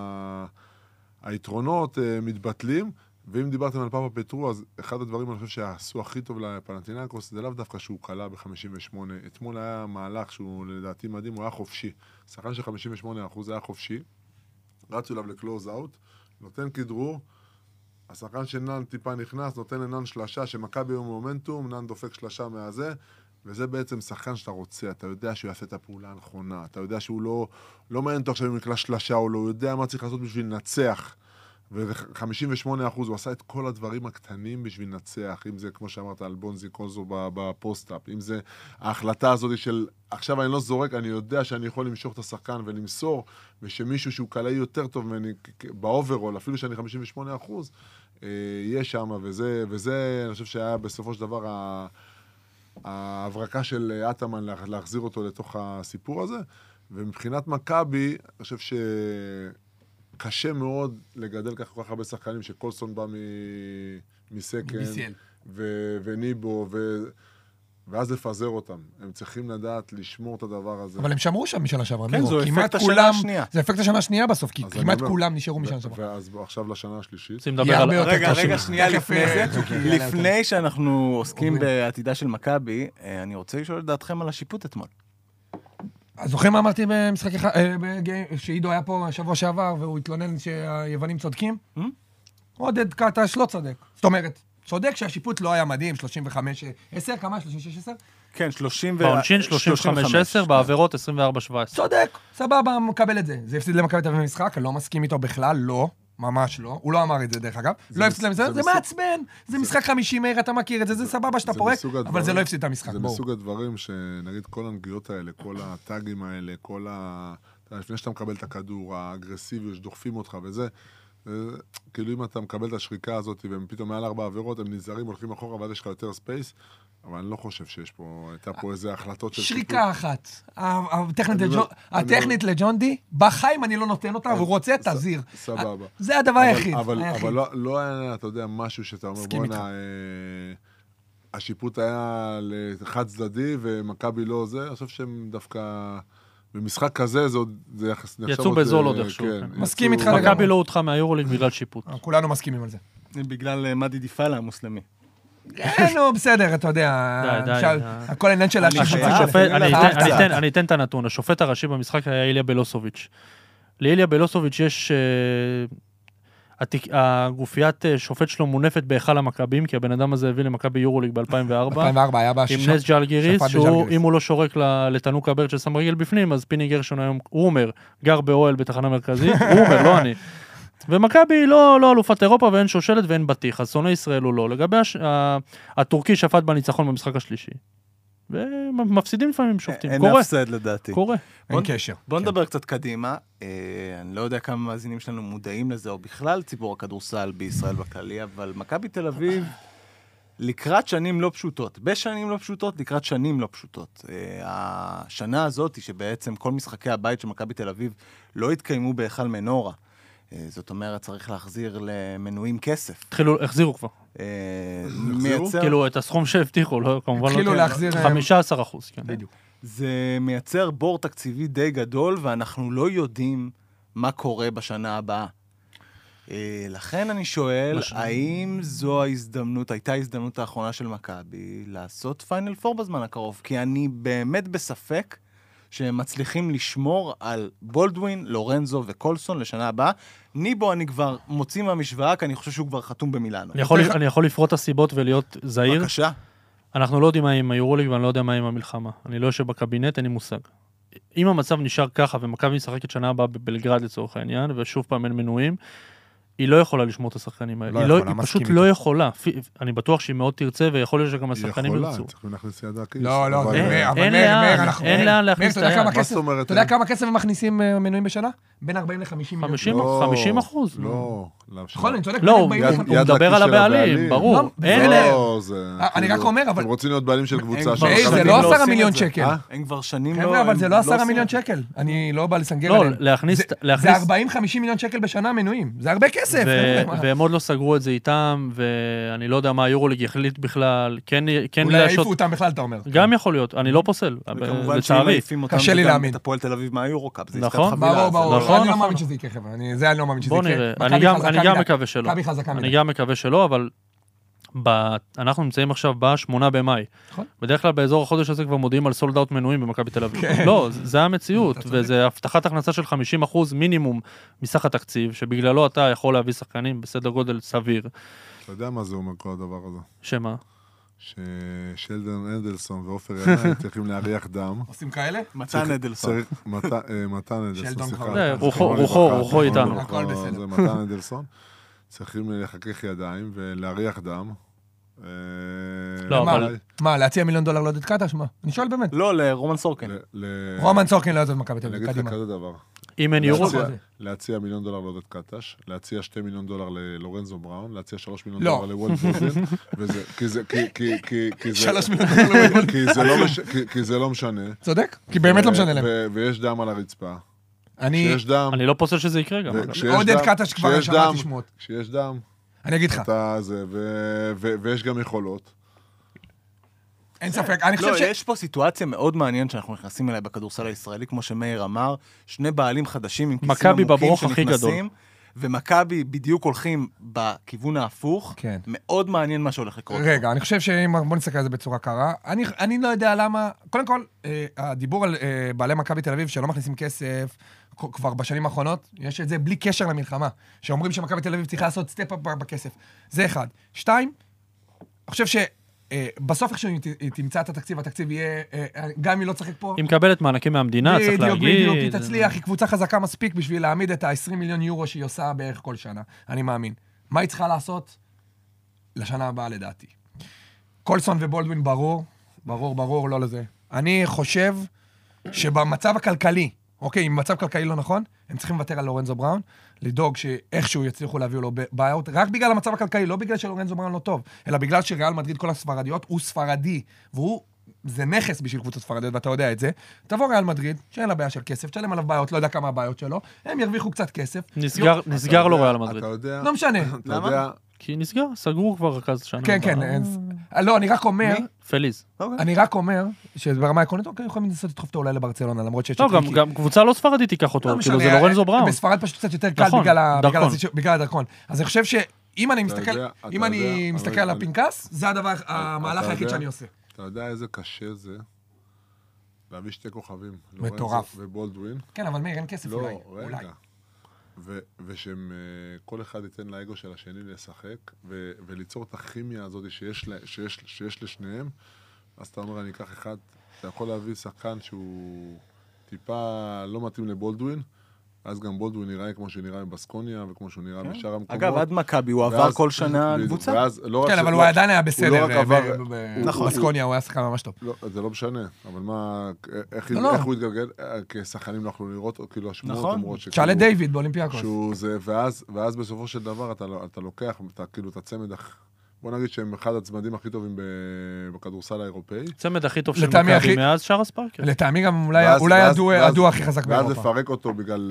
היתרונות מתבטלים, ואם דיברתם על פאפה פטרו, אז אחד הדברים אני חושב שעשו הכי טוב לפנתינאיקוס, זה לאו דווקא שהוא קלה ב-58. אתמול היה מהלך שהוא לדעתי מדהים, הוא היה חופשי. שחקן של 58% היה חופשי, רצו אליו לקלוז אאוט, נותן כדרור, השחקן של נן טיפה נכנס, נותן לנן שלשה, שמכבי יום מומנטום, נן דופק שלשה מהזה, וזה בעצם שחקן שאתה רוצה, אתה יודע שהוא יעשה את הפעולה הנכונה, אתה יודע שהוא לא מעניין אותו עכשיו אם יקלה שלשה או לא, הוא יודע מה צריך לעשות בשביל לנצח. ו-58% הוא עשה את כל הדברים הקטנים בשביל לנצח, אם זה כמו שאמרת על בונזי קונזו בפוסט-אפ, אם זה ההחלטה הזאת של עכשיו אני לא זורק, אני יודע שאני יכול למשוך את השחקן ולמסור, ושמישהו שהוא קלעי יותר טוב ממני באוברול, אפילו שאני 58%, יהיה שם, וזה אני חושב שהיה בסופו של דבר ההברקה של אטמן להחזיר אותו לתוך הסיפור הזה, ומבחינת מכבי, אני חושב קשה מאוד לגדל כל כך הרבה שחקנים, שקולסון בא מסקן, וניבו, ואז לפזר אותם. הם צריכים לדעת לשמור את הדבר הזה. אבל הם שמרו שם משנה שעברה. כן, זו אפקט השנה השנייה. זה אפקט השנה השנייה בסוף, כי כמעט כולם נשארו משנה שעברה. ואז עכשיו לשנה השלישית. רגע, שנייה לפני זה. לפני שאנחנו עוסקים בעתידה של מכבי, אני רוצה לשאול את דעתכם על השיפוט אתמול. אז זוכרים מה אמרתי במשחק אחד, שעידו היה פה שבוע שעבר, והוא התלונן שהיוונים צודקים? עודד קטש לא צודק. זאת אומרת, צודק שהשיפוט לא היה מדהים, 35-10, כמה? 36-10? כן, 30 בעונשין 35-10, בעבירות 24-17. צודק, סבבה, מקבל את זה. זה הפסיד למכבי תל אביב במשחק, אני לא מסכים איתו בכלל, לא. ממש לא, הוא לא אמר את זה דרך אגב, לא הפסיד למשחק, זה מעצבן, זה משחק 50 מהר, אתה מכיר את זה, זה סבבה שאתה פורק, אבל זה לא הפסיד את המשחק, זה מסוג הדברים שנגיד כל הנגיעות האלה, כל הטאגים האלה, לפני שאתה מקבל את הכדור, האגרסיביות שדוחפים אותך וזה, כאילו אם אתה מקבל את השריקה הזאת, והם פתאום מעל 4 עבירות, הם נזהרים, הולכים אחורה, ואז יש לך יותר ספייס, אבל אני לא חושב הייתה פה איזה החלטות של שריקה אחת. הטכנית לג'ון די, בחיים אני לא נותן אותה, והוא רוצה, תזיר. סבבה. זה הדבר היחיד. אבל לא היה, אתה יודע, משהו שאתה אומר, בוא'נה, השיפוט היה לחד צדדי, ומכבי לא זה, אני חושב שהם דווקא, במשחק כזה, זה יצאו בזול עוד איכשהו. מסכים איתך לגמרי. מכבי לא הודחה מהיורוליג בגלל שיפוט. כולנו מסכימים על זה. בגלל מדי דיפאלה המוסלמי. נו, בסדר, אתה יודע, הכל העניין של אני אתן את הנתון, השופט הראשי במשחק היה איליה בלוסוביץ'. לאיליה בלוסוביץ' יש, הגופיית שופט שלו מונפת בהיכל המכבים, כי הבן אדם הזה הביא למכבי יורוליג ב-2004, עם נס ג'לגיריס, שהוא, אם הוא לא שורק לתנוק הברד של שם רגל בפנים, אז פיני גרשון היום, הוא אומר, גר באוהל בתחנה מרכזית, הוא אומר, לא אני. ומכבי לא אלופת אירופה ואין שושלת ואין בטיח, אז שונא ישראל הוא לא. לגבי הטורקי שפט בניצחון במשחק השלישי. ומפסידים לפעמים שופטים. אין הפסד לדעתי. קורה. אין קשר. בוא נדבר קצת קדימה. אני לא יודע כמה מאזינים שלנו מודעים לזה, או בכלל ציבור הכדורסל בישראל בכללי, אבל מכבי תל אביב לקראת שנים לא פשוטות. בשנים לא פשוטות, לקראת שנים לא פשוטות. השנה הזאת, שבעצם כל משחקי הבית של מכבי תל אביב לא התקיימו בהיכל מנורה. זאת אומרת, צריך להחזיר למנויים כסף. החזירו כבר. מייצר... כאילו, את הסכום שהבטיחו, לא, כמובן התחילו להחזיר... 15%, כן. בדיוק. זה מייצר בור תקציבי די גדול, ואנחנו לא יודעים מה קורה בשנה הבאה. לכן אני שואל, האם זו ההזדמנות, הייתה ההזדמנות האחרונה של מכבי לעשות פיינל פור בזמן הקרוב? כי אני באמת בספק שהם מצליחים לשמור על בולדווין, לורנזו וקולסון לשנה הבאה. ניבו אני כבר מוציא מהמשוואה, כי אני חושב שהוא כבר חתום במילאנו. אני יכול לפרוט הסיבות ולהיות זהיר? בבקשה. אנחנו לא יודעים מה עם היורוליג ואני לא יודע מה עם המלחמה. אני לא יושב בקבינט, אין לי מושג. אם המצב נשאר ככה, ומכבי משחקת שנה הבאה בבלגרד לצורך העניין, ושוב פעם אין מנויים, היא לא יכולה לשמור את השחקנים האלה. היא פשוט לא יכולה. אני בטוח שהיא מאוד תרצה, ויכול להיות שגם השחקנים ירצו. היא יכולה, צריכים להכניס יד הכיס. לא, אבל- אין לאן להכניס את היד. מה זאת אומרת? אתה יודע כמה כסף הם מכניסים מנויים בשנה? בין 40 ל-50 מיליון. 50%. לא. נכון, אני צודק. לא, בין 40 יד- ל-50. הוא מדבר על הבעלים, ברור. לא, אין זה- לא, זה... אני רק אומר, אבל... אתם רוצים להיות בעלים של קבוצה של... היי, זה שנים לא לא 10 עושים מיליון את זה. שקל. הם כבר שנים לא... חבר'ה, אבל זה לא 10 עושים מיליון את זה. שקל. אני לא בא לסנגר לא, עליהם. זה 40-50 מיליון שקל בשנה מנויים. זה הרבה כסף. חבר'ה, מה? והם עוד לא סגרו את זה איתם, ואני לא יודע מה היורוליג יחליט בכלל, כן אולי להשעות... העיפו אותם בכלל, אתה אומר. גם יכול להיות, אני לא פוסל, וכמובן שאם לצערי. מעיפים אותם, קשה לי וגם להאמין. את הפועל תל אביב מהיורו-קאפ, זה נכון. עסקת חבילה. ברור, זה ברור. לא- אני לא נכון. מאמין שזה יקרה, חבר'ה. זה אני לא מאמין שזה בוא יקרה. נראה, מכבי חזקה אני גם מדי. מקווה שלא. מכבי חזקה מדי. אני גם מקווה שלא, אבל אנחנו נמצאים עכשיו ב-8 במאי. נכון. בדרך כלל באזור החודש הזה כבר מודיעים על סולד אאוט מנויים במכבי תל אביב. לא, זה המציאות, וזה הבטחת הכנסה של 50% מינימום מסך התקציב, שבגללו אתה יכול להביא שחקנים בסדר גודל סביר. אתה יודע מה זה אומר כל הדבר הזה? שמה? ששלדון אנדלסון ועופר ינאי צריכים להריח דם. עושים כאלה? מתן אדלסון. מתן אנדלסון, שלדון סליחה. כבר- רוחו איתנו. הכל בסדר. זה מתן אנדלסון. צריכים לחכך ידיים ולהריח דם. לא, מה? אבל- מה, להציע $1 מיליון לעודד קטש? מה? אני שואל באמת. לא, לרומן סורקן. רומן סורקין לא יעזוב מכבי תל אני אביב, אגיד לך קדימה. כזה דבר. אם אין יורו, להציע $1 מיליון לעודד קטש, להציע $2 מיליון ללורנזו בראון, להציע $3 מיליון לא. לוולט בוזן, וזה, כי זה, כי זה, 3 מיליון דולר. כי זה לא משנה. צודק? כי באמת לא משנה להם. ויש דם על הרצפה. אני... כשיש דם, אני לא פוסל שזה יקרה גם. וכשיש עודד דם- קטש כבר כשיש שמעתי דם- שמועות. כשיש דם, אני אגיד לך, אתה זה, ויש גם יכולות. אין ספק, אני חושב לא, ש... יש פה סיטואציה מאוד מעניינת שאנחנו נכנסים אליה בכדורסל הישראלי, כמו שמאיר אמר, שני בעלים חדשים עם כיסים מכבי עמוקים בברוך הכי שנכנסים, ומכבי בדיוק הולכים בכיוון ההפוך. כן. מאוד מעניין מה שהולך לקרות. רגע, אני חושב שאם... בוא נסתכל על זה בצורה קרה. אני לא יודע למה... קודם כל, הדיבור על בעלי מכבי תל אביב שלא מכניסים כסף, כבר בשנים האחרונות, יש את זה בלי קשר למלחמה. שאומרים שמכבי תל אביב צריכה לעשות סטפ-אפ בכסף. זה אחד. שתיים, אני חושב בסוף איכשהו היא תמצא את התקציב, התקציב יהיה, גם אם היא לא תשחק פה... היא מקבלת מענקים מהמדינה, צריך להגיד. בדיוק, היא תצליח, היא קבוצה חזקה מספיק בשביל להעמיד את ה-20 מיליון יורו שהיא עושה בערך כל שנה, אני מאמין. מה היא צריכה לעשות? לשנה הבאה לדעתי. קולסון ובולדווין ברור, לא לזה. אני חושב שבמצב הכלכלי, אוקיי, אם מצב כלכלי לא נכון, הם צריכים לוותר על לורנזו בראון, לדאוג שאיכשהו יצליחו להביאו לו ביי-אוט, רק בגלל המצב הכלכלי, לא בגלל שלורנזו בראון לא טוב, אלא בגלל שריאל מדריד כל הספרדיות, הוא ספרדי, זה נכס בשביל קבוצות ספרדיות, ואתה יודע את זה. תבוא ריאל מדריד, שאין לה בעיה של כסף, תשלם עליו בעיות, לא יודע כמה הבעיות שלו, הם ירוויחו קצת כסף. נסגר לו ריאל מדריד. אתה יודע... לא משנה. אתה יודע... כי נסגר, סגרו כבר רכז שנה. כן. לא, אני רק אומר... פליז. אני רק אומר, שברמה העקרונית, אוקיי, יכולים לנסות לדחוף אותו אולי לברצלונה, למרות שיש... לא, גם קבוצה לא ספרדית תיקח אותו, לא כאילו משנה, זה לורנזו בראון. בספרד פשוט קצת יותר קל נכון, בגלל הדרכון. אז אני חושב שאם אני מסתכל על אבל- הפנקס, זה המהלך אתה היחיד יודע- שאני עושה. אתה יודע איזה קשה זה להביא שתי כוכבים. מטורף. לורנזו ובולדווין. כן, אבל מאיר, אין כסף לא, אולי. רגע. ושהם, כל אחד ייתן לאגו של השני לשחק, וליצור את הכימיה הזאת שיש לשניהם, אז אתה אומר, אני אקח אחד, אתה יכול להביא שחקן שהוא טיפה לא מתאים לבולדווין, אז גם בולדווין נראה כמו שנראה בבסקוניה, וכמו שהוא נראה בשאר המקומות. אגב, עד מכבי הוא עבר כל שנה קבוצה. כן, אבל הוא עדיין היה בסדר. הוא לא רק עבר... בבסקוניה הוא היה שחקן ממש טוב. לא, זה לא משנה, אבל מה, איך הוא התגלגל, כשחקנים לא יכלו לראות, או כאילו השמועות אומרות שכאילו... שאלה דיוויד באולימפיאקוס. ואז בסופו של דבר אתה לוקח, כאילו את הצמד, בוא נגיד שהם אחד הצמדים הכי טובים בכדורסל האירופאי. צמד הכי טוב של מכבי מאז שאר הספארקר. לטעמי גם אולי הדו הכי חזק באירופה. ואז לפרק אותו בגלל...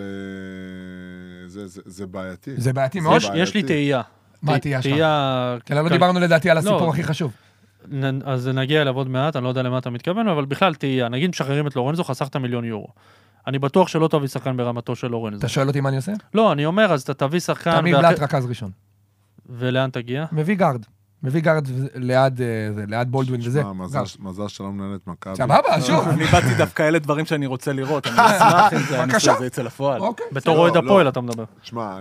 זה בעייתי. זה בעייתי מאוד. יש לי תהייה. מה התהייה שלך? כן, לא דיברנו לדעתי על הסיפור הכי חשוב. אז נגיע אליו עוד מעט, אני לא יודע למה אתה מתכוון, אבל בכלל תהייה. נגיד משחררים את לורנזו, חסכת $1 מיליון. אני בטוח שלא תביא שחקן ברמתו של לורנזו. אתה שואל אותי מה אני עושה? לא, אני אומר, אז אתה תביא שחקן... תמיד בלט רכז ראשון. ולאן תגיע? מביא גארד. מביא גארד ליד בולדווין וזה. מזל שלא מנהל את מכבי. סבבה, שוב. אני באתי דווקא אלה דברים שאני רוצה לראות, אני אשמח אם זה הניסוי הזה יצא לפועל. בתור אוהד הפועל אתה מדבר. שמע,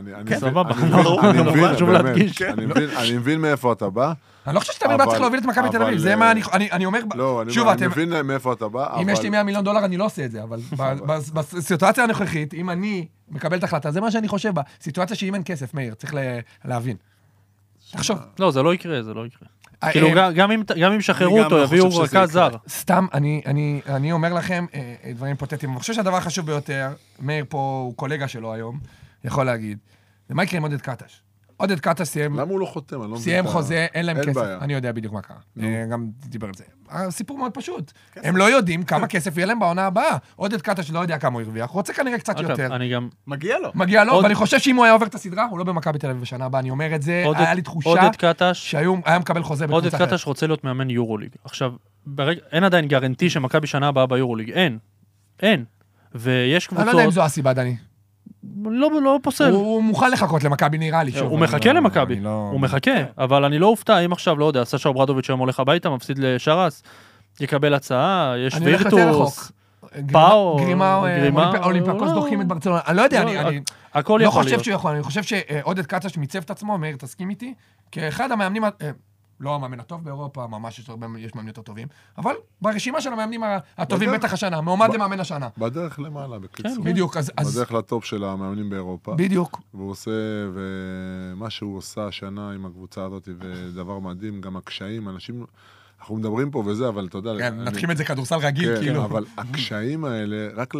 אני מבין מאיפה אתה בא. אני לא חושב שאתה צריך להוביל את מכבי תל אביב, זה מה אני אומר, שוב, אני מבין מאיפה אתה בא, אם יש לי $100 מיליון, אני לא עושה את זה, אבל בסיטואציה הנוכחית, אם אני מקבל את החלטה, זה מה שאני חושב בה, סיטואציה שאם אין כסף, מאיר, צריך להבין. תחשוב. לא, זה לא יקרה, זה לא יקרה. כאילו, גם אם שחררו אותו, יביאו רכז זר. סתם, אני אומר לכם דברים פוטטיים. אני חושב שהדבר החשוב ביותר, מאיר פה הוא קולגה שלו היום, יכול להגיד, זה מה יקרה עם עודד קטש. עודד קטש סיים... למה הוא לא חותם? סיים חוזה, אין להם כסף. אני יודע בדיוק מה קרה. גם דיבר על זה. הסיפור מאוד פשוט. הם לא יודעים כמה כסף יהיה להם בעונה הבאה. עודד קטש לא יודע כמה הוא הרוויח. הוא רוצה כנראה קצת יותר. אני גם... מגיע לו. מגיע לו, ואני חושב שאם הוא היה עובר את הסדרה, הוא לא במכבי תל אביב בשנה הבאה. אני אומר את זה, היה לי תחושה שהיה מקבל חוזה בקבוצה אחרת. עודד קטש רוצה להיות מאמן יורוליג. עכשיו, אין עדיין גרנטי שמכבי שנה הבאה ביורוליג. אין. ויש קבוצות... אני לא יודע אם זו הסיבה, דני. לא פוסל. הוא מוכן לחכות למכבי נראה לי. הוא מחכה למכבי, הוא מחכה, אבל אני לא אופתע, אם עכשיו, לא יודע, סשה אוברדוביץ' היום הולך הביתה, מפסיד לשרס, יקבל הצעה, יש וירטוס, פאו, גרימה, אולימפיאקוס דוחים את ברצלונה, אני לא יודע, אני לא חושב שהוא יכול, אני חושב שעודד קטש מיצב את עצמו, מאיר תסכים איתי, כאחד המאמנים, לא המאמן הטוב באירופה, ממש יש מאמנים יותר טובים, אבל ברשימה של המאמנים הטובים בטח השנה, מעומד למאמן השנה. בדרך למעלה, בקיצור. בדיוק, בדרך לטופ של המאמנים באירופה. בדיוק. והוא עושה, ומה שהוא עושה השנה עם הקבוצה הזאת, ודבר מדהים, גם הקשיים, אנשים, אנחנו מדברים פה וזה, אבל אתה יודע... כן, נתחיל את זה כדורסל רגיל, כאילו. כן, אבל הקשיים האלה, רק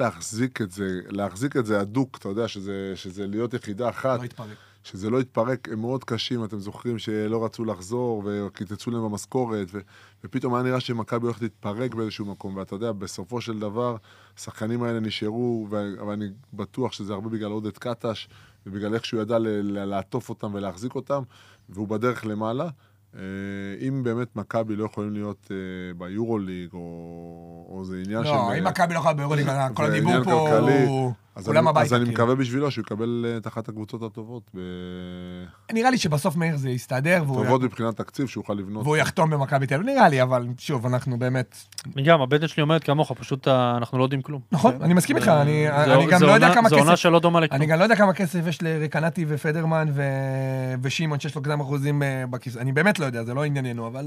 להחזיק את זה הדוק, אתה יודע, שזה להיות יחידה אחת. לא יתפרק. שזה לא יתפרק, הם מאוד קשים, אתם זוכרים שלא רצו לחזור, וקיצצו להם במשכורת, ופתאום היה נראה שמכבי הולכת להתפרק באיזשהו מקום, ואתה יודע, בסופו של דבר, השחקנים האלה נשארו, ואני בטוח שזה הרבה בגלל עודד קטש, ובגלל איך שהוא ידע לעטוף אותם ולהחזיק אותם, והוא בדרך למעלה. אם באמת מכבי לא יכולים להיות ביורוליג, או זה עניין של... לא, אם מכבי לא יכולה ביורוליג, כל הדיבור פה הוא... אז אני מקווה בשבילו שהוא יקבל את אחת הקבוצות הטובות. נראה לי שבסוף מאיר זה יסתדר. טובות מבחינת תקציב שהוא יוכל לבנות. והוא יחתום במכבי תל אביב, נראה לי, אבל שוב, אנחנו באמת... גם, הבטן שלי אומרת כמוך, פשוט אנחנו לא יודעים כלום. נכון, אני מסכים איתך, אני גם לא יודע כמה כסף... זו עונה שלא דומה לכלום. אני גם לא יודע כמה כסף יש לרקנטי ופדרמן ושימון, שיש לו כמה אחוזים בכיס. אני באמת לא יודע, זה לא ענייננו, אבל...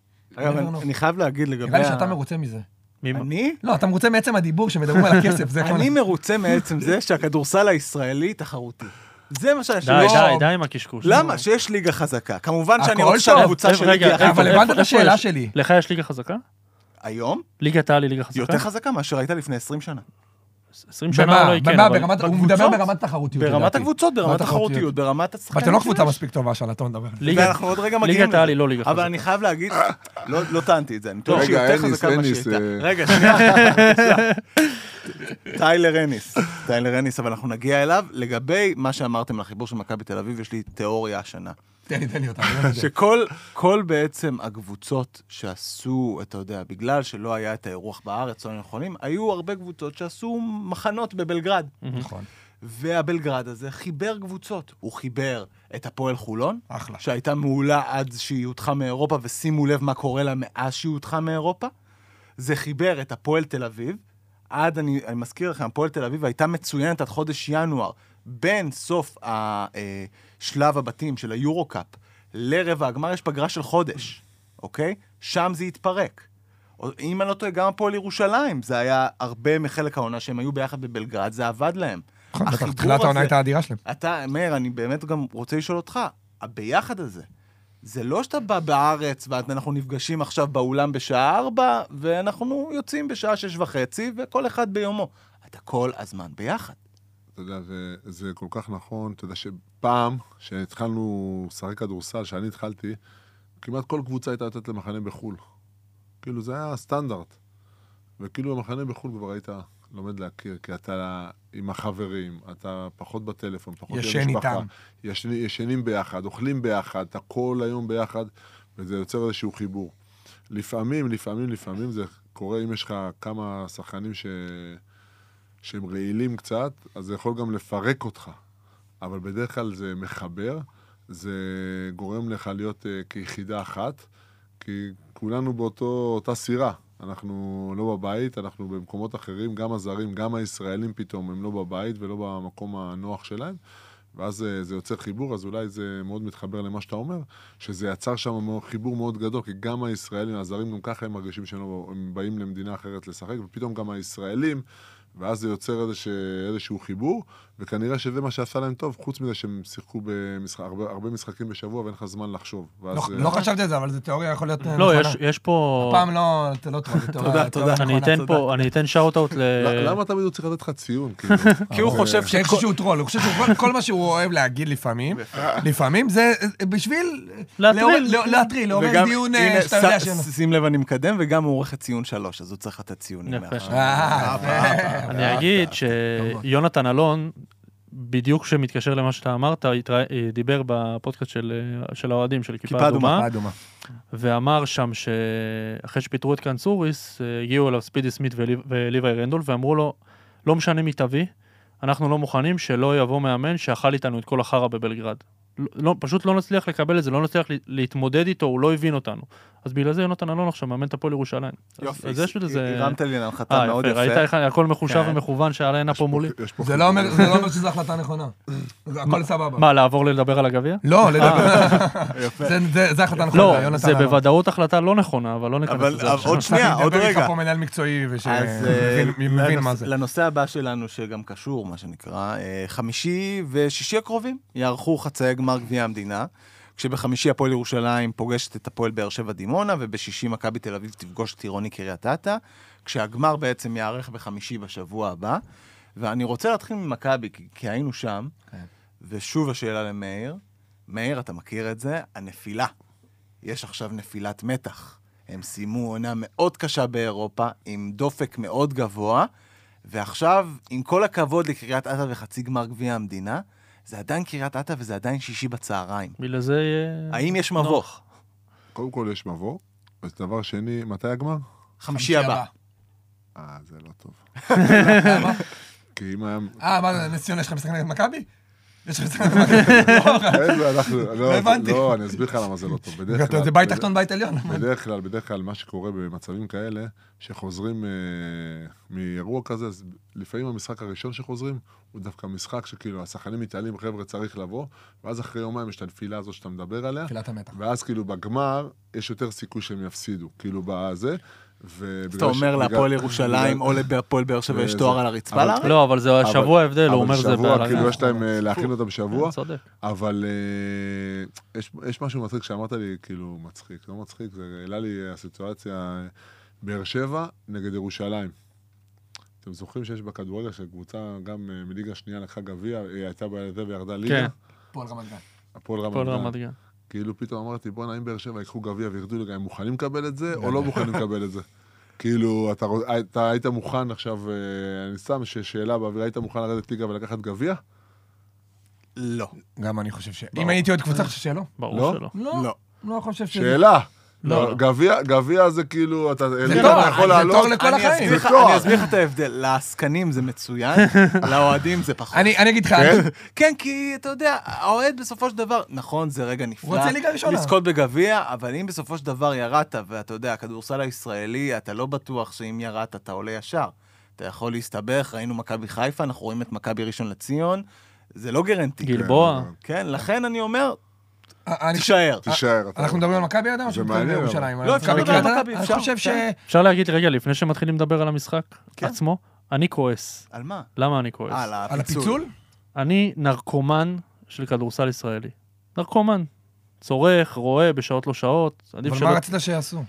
אני חייב להגיד לגבי... נראה לי שאתה מרוצה מזה. אני? לא, אתה מרוצה מעצם הדיבור שמדברים על הכסף. אני מרוצה מעצם זה שהכדורסל הישראלי תחרותי. זה מה שאני... די עם הקשקוש. למה? שיש ליגה חזקה. כמובן שאני רוצה שהקבוצה של ליגה אחרת. אבל הבנת את השאלה שלי. לך יש ליגה חזקה? היום? ליגת העל היא ליגה חזקה? יותר חזקה מאשר הייתה לפני 20 שנה. 20 שנה לא יקרה. הוא מדבר ברמת תחרותיות. ברמת הקבוצות, ברמת תחרותיות, ברמת השחקנים. אבל אתם לא קבוצה מספיק טובה שנה, אתה מדבר. ואנחנו עוד רגע מגיעים ליגת העל היא לא ליגה חזקה. אבל אני חייב להגיד, לא טענתי את זה, אני טוען שהיא יותר חזקה ממה שהייתה. רגע, טיילר אניס, אבל אנחנו נגיע אליו. לגבי מה שאמרתם לחיבור של מכבי תל אביב, יש לי תיאוריה השנה. תן לי אותה. שכל בעצם הקבוצות שעשו, אתה יודע, בגלל שלא היה את האירוח בארץ, או נכונים, היו הרבה קבוצות שעשו מחנות בבלגרד. נכון. והבלגרד הזה חיבר קבוצות. הוא חיבר את הפועל חולון, שהייתה מעולה עד שהיא הודחה מאירופה, ושימו לב מה קורה לה מאז שהיא הודחה מאירופה. זה חיבר את הפועל תל אביב, אני מזכיר לכם, הפועל תל אביב הייתה מצוינת עד חודש ינואר, בין סוף שלב הבתים של היורו-קאפ לרבע הגמר, יש פגרה של חודש, אוקיי? שם זה התפרק. אם אני לא טועה, גם הפועל ירושלים, זה היה הרבה מחלק העונה שהם היו ביחד בבלגרד, זה עבד להם. תחילת העונה הייתה האדירה שלהם. מאיר, אני באמת גם רוצה לשאול אותך, הביחד הזה, זה לא שאתה בא בארץ, ואנחנו נפגשים עכשיו באולם בשעה 4, ואנחנו יוצאים בשעה 6:30, וכל אחד ביומו. אתה כל הזמן ביחד. אתה יודע, זה כל כך נכון. אתה יודע שפעם, שהתחלנו לשחק כדורסל, שאני התחלתי, כמעט כל קבוצה הייתה לתת למחנה בחול. כאילו, זה היה סטנדרט. וכאילו, המחנה בחול כבר היית לומד להכיר, כי אתה עם החברים, אתה פחות בטלפון, פחות ישן איתם. ישנים ביחד, אוכלים ביחד, אתה כל היום ביחד, וזה יוצר איזשהו חיבור. לפעמים זה קורה, אם יש לך כמה שחקנים שהם רעילים קצת, אז זה יכול גם לפרק אותך. אבל בדרך כלל זה מחבר, זה גורם לך להיות כיחידה אחת, כי כולנו באותה סירה. אנחנו לא בבית, אנחנו במקומות אחרים, גם הזרים, גם הישראלים פתאום, הם לא בבית ולא במקום הנוח שלהם, ואז זה יוצר חיבור, אז אולי זה מאוד מתחבר למה שאתה אומר, שזה יצר שם חיבור מאוד גדול, כי גם הישראלים, הזרים גם ככה הם מרגישים שהם באים למדינה אחרת לשחק, ופתאום גם הישראלים, ואז זה יוצר איזשהו חיבור, וכנראה שזה מה שעשה להם טוב, חוץ מזה שהם שיחקו הרבה משחקים בשבוע, ואין לך זמן לחשוב. לא חשבתי על זה, אבל זו תיאוריה יכול להיות נכונה. לא, יש פה... הפעם לא, אתה לא טועה. תודה. אני אתן שאוט-אאוט למה תמיד הוא צריך לתת לך ציון? כי הוא חושב שהוא טרול, הוא חושב שכל מה שהוא אוהב להגיד לפעמים זה בשביל להטריל, לעורר דיון שאתה יודע שלא. שים לב, אני מקדם, וגם הוא עורך את ציון 3, אז הוא צריך לתת ציונים. אני אגיד שיונתן אלון, בדיוק שמתקשר למה שאתה אמרת, דיבר בפודקאסט של האוהדים, של כיפה אדומה, ואמר שם שאחרי שפיתרו את קנסוריס, הגיעו אליו ספידי סמית וליווי רנדול, ואמרו לו, לא משנה מי תביא, אנחנו לא מוכנים שלא יבוא מאמן שאכל איתנו את כל החרה בבלגרד. פשוט לא נצליח לקבל את זה, לא נצליח להתמודד איתו, הוא לא הבין אותנו. אז בגלל זה יונתן אלון עכשיו מאמן את הפועל ירושלים. יופי, הרמת לי להנחתה מאוד יפה. ראית הכל מחושב ומכוון שעלה פה מולי. זה לא אומר שזו החלטה נכונה. הכל סבבה. מה, לעבור לדבר על הגביע? לא, לדבר. זה החלטה נכונה. לא, זה בוודאות החלטה לא נכונה, אבל לא ניכנס לזה. עוד שנייה, עוד רגע. נדבר איתך פה מנהל מקצועי ושמבין מה זה. לנושא הבא שלנו, שגם קשור, מה שנקרא, חמישי ושישי הקרובים, יערכו חצאי גמר גביע המדינה, כשבחמישי הפועל ירושלים פוגשת את הפועל באר שבע דימונה, ובשישי מכבי תל אביב תפגוש את עירוני קריית אתא, כשהגמר בעצם יערך בחמישי בשבוע הבא, ואני רוצה להתחיל ממכבי, כי היינו שם, ושוב השאלה למאיר, מאיר, אתה מכיר את זה? הנפילה. יש עכשיו נפילת מתח. הם סיימו עונה מאוד קשה באירופה, עם דופק מאוד גבוה, ועכשיו, עם כל הכבוד לקריית אתא וחצי גמר גביע המדינה, זה עדיין קריית אתא וזה עדיין שישי בצהריים. בגלל זה... האם יש מבוא? קודם כל יש מבוא. אז דבר שני, מתי הגמר? חמישי הבא. זה לא טוב. כי אם היה... מה, נס ציונה, יש לך משחק נגד מכבי? יש לך משחק נגד מכבי? לא הבנתי. לא, אני אסביר לך למה זה לא טוב. זה בית תחתון, בית עליון. בדרך כלל מה שקורה במצבים כאלה, שחוזרים מאירוע כזה, אז לפעמים המשחק הראשון שחוזרים, הוא דווקא משחק שכאילו השחקנים מתעלים, חבר'ה צריך לבוא, ואז אחרי יומיים יש את הנפילה הזאת שאתה מדבר עליה, נפילת המתח. ואז כאילו בגמר יש יותר סיכוי שהם יפסידו, כאילו בזה, אתה אומר להפועל ירושלים או להפועל באר שבע יש תואר על הרצפה לארץ? לא, אבל זה שבוע הבדל, הוא אומר זה... שבוע, כאילו יש להם להכין אותם בשבוע, צודק. אבל יש משהו מצחיק שאמרת לי, כאילו מצחיק, לא מצחיק, זה העלה לי הסיטואציה באר שבע נגד ירושלים. אתם זוכרים שיש בכדורגל שקבוצה גם מליגה שנייה לקחה גביע, היא הייתה בזה וירדה ליגה? כן. הפועל רמת גן. הפועל רמת גן. כאילו פתאום אמרתי, בוא נעים באר שבע, יקחו גביע וירדו ליגה, הם מוכנים לקבל את זה או לא מוכנים לקבל את זה? כאילו, אתה היית מוכן עכשיו, אני שם שאלה באוויר, היית מוכן לרדת ליגה ולקחת גביע? לא. גם אני חושב אם הייתי עוד קבוצה, חושב שלא. ברור שלא. לא. לא חושב שזה. שאלה. גביע זה כאילו, אתה יכול לעלות. זה תור לכל החיים. אני אסביר לך את ההבדל. לעסקנים זה מצוין, לאוהדים זה פחות. אני אגיד לך. כן, כי אתה יודע, האוהד בסופו של דבר, נכון, זה רגע נפלא. הוא רוצה ליגה ראשונה. לזכות בגביע, אבל אם בסופו של דבר ירדת, ואתה יודע, הכדורסל הישראלי, אתה לא בטוח שאם ירדת, אתה עולה ישר. אתה יכול להסתבך, ראינו מכבי חיפה, אנחנו רואים את מכבי ראשון לציון, זה לא גרנטי. גלבוע. כן, לכן אני אומר, תישאר. אנחנו מדברים על מכבי אדם, זה מעניין. ירושלים. לא, אפשר לדבר על מכבי, אני חושב ש... אפשר להגיד רגע, לפני שמתחילים לדבר על המשחק עצמו, אני כועס. על מה? למה אני כועס? על הפיצול? אני נרקומן של כדורסל ישראלי. נרקומן. צורך, רואה, בשעות לא שעות. אבל מה רצית שיעשו?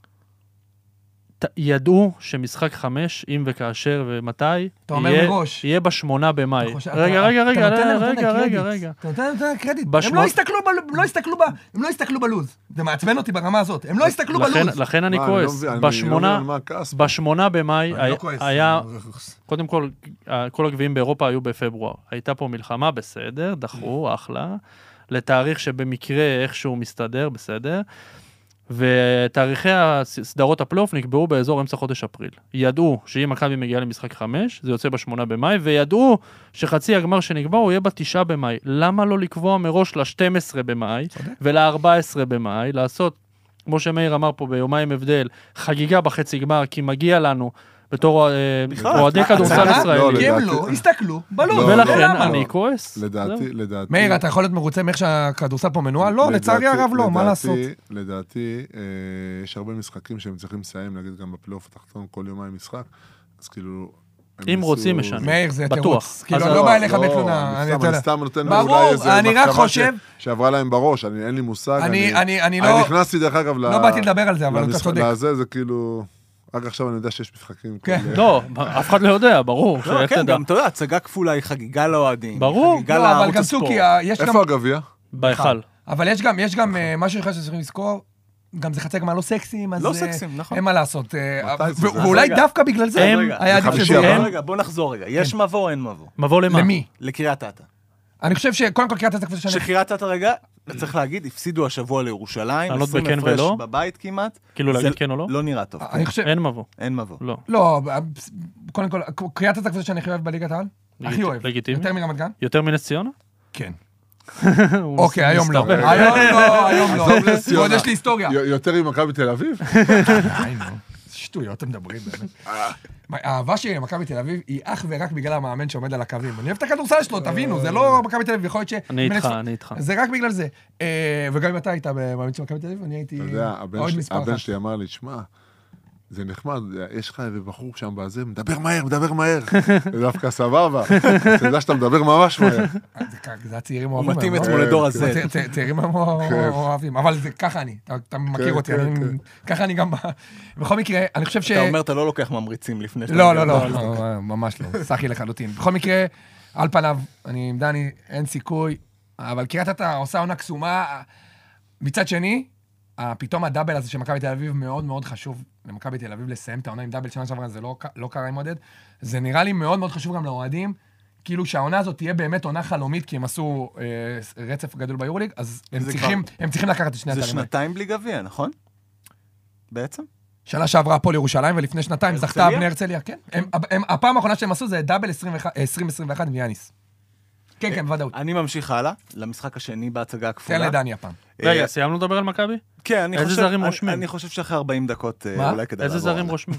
ידעו שמשחק 5, אם וכאשר ומתי, יהיה ב8 במאי. רגע. אתה נותן קרדיט. הם לא הסתכלו בלוז. זה מעצבן אותי ברמה הזאת. הם לא הסתכלו בלוז. לכן אני כועס. ב8 במאי היה, קודם כל הגביעים באירופה היו בפברואר. הייתה פה מלחמה, בסדר, דחו, אחלה. לתאריך שבמקרה איכשהו מסתדר, בסדר. ותאריכי סדרות הפלייאוף נקבעו באזור אמצע חודש אפריל. ידעו שאם מכבי מגיעה למשחק 5, זה יוצא ב8 במאי, וידעו שחצי הגמר שנקבע הוא יהיה ב9 במאי. למה לא לקבוע מראש ל12 במאי ול14 במאי, לעשות, כמו שמאיר אמר פה, ביומיים הבדל, חגיגה בחצי גמר, כי מגיע לנו בתור אוהדי כדורסל ישראלי. כי הם לא, הסתכלו, בלו. ולכן אני כועס. לדעתי... מאיר, אתה יכול להיות מרוצה מאיך שהכדורסל פה מנוהל? לא, לצערי הרב לא, מה לעשות? לדעתי, יש הרבה משחקים שהם צריכים לסיים, נגיד גם בפלייאוף התחתון, כל יומיים משחק, אז כאילו... אם רוצים משנה. מאיר, זה תירוץ. כאילו, לא בא אליך בתלונה. אני סתם נותן אולי איזה מחשבה שעברה להם בראש, אין לי מושג. אני לא... נכנסתי דרך אגב לא באתי לדבר על זה, אבל אתה צודק. זה כאילו... רק עכשיו אני יודע שיש משחקים. לא, אף אחד לא יודע, ברור. לא, כן, גם אתה יודע, הצגה כפולה היא חגיגה לאוהדים. ברור. לא, אבל גם סוכי, יש גם... איפה הגביע? בהיכל. אבל יש גם משהו אחד שצריכים לזכור, גם זה חצי גמר לא סקסים, אז... לא סקסים, נכון. אין מה לעשות. ואולי דווקא בגלל זה היה עדיף שזה יהיה. רגע, בוא נחזור רגע. יש מבוא או אין מבוא? מבוא למה? למי? לקריית אתא. אני חושב שקודם כל קריית אתא כפי שאני... שקריית אתא רגע, צריך להגיד, הפסידו השבוע לירושלים, לעלות 20 בכן הפרש ולא? בבית כמעט. כאילו להגיד כן או לא? לא נראה טוב. אני חושב... אין מבוא. אין מבוא. לא. לא, קודם כל, קריית אתא כפי שאני הכי אוהב בליגת העל. הכי אוהב. לגיטימי. יותר מרמת גן? יותר מנס ציונה? כן. אוקיי, היום לא. היום לא. ועוד יש לי היסטוריה. יותר עם מכבי תל אביב? שטויות, אתם מדברים באמת. האהבה שלי למכבי תל אביב היא אך ורק בגלל המאמן שעומד על הקווים. אני אוהב את הכדורסל שלו, תבינו, זה לא מכבי תל אביב, יכול להיות ש... אני איתך. זה רק בגלל זה. וגם אם אתה היית במאמן של מכבי תל אביב, אני הייתי... אתה יודע, הבן שלי אמר לי, שמע, זה נחמד, יש לך איזה בחור שם בזה, מדבר מהר. זה דווקא סבבה. אתה יודע שאתה מדבר ממש מהר. זה הצעירים הוא אוהבים. מתאים עצמו לדור הזה. צעירים אוהבים, אבל זה ככה אני, אתה מכיר אותי, ככה אני גם, בכל מקרה, אני חושב ש... אתה אומר, אתה לא לוקח ממריצים לפני... לא, ממש לא, סחי לחלוטין. בכל מקרה, על פניו, אני עם דני, אין סיכוי, אבל קריית אתא עושה עונה קסומה, מצד שני, פתאום הדאבל הזה של מכבי תל אביב מאוד מאוד חשוב למכבי תל אביב לסיים את העונה עם דאבל שנה שעברה, זה לא קרה עם עודד, זה נראה לי מאוד מאוד חשוב גם לאוהדים, כאילו שהעונה הזאת תהיה באמת עונה חלומית, כי הם עשו רצף גדול ביורוליג, אז הם צריכים לקחת את שני זה התארים. שנתיים בלי גביע, נכון? בעצם? שנה שעברה הפועל ירושלים, ולפני שנתיים זכתה בני הרצליה, כן. הפעם האחרונה שהם עשו זה דאבל 2021 ויאניס. כן, בוודאות. אני ממשיך הלאה, למשחק השני בהצגה הכפולה. תן לדני הפעם. רגע, סיימנו לדבר על מכבי? כן, איזה זרים רושמים? אני חושב שאחרי 40 דקות אולי כדאי איזה זרים רושמים?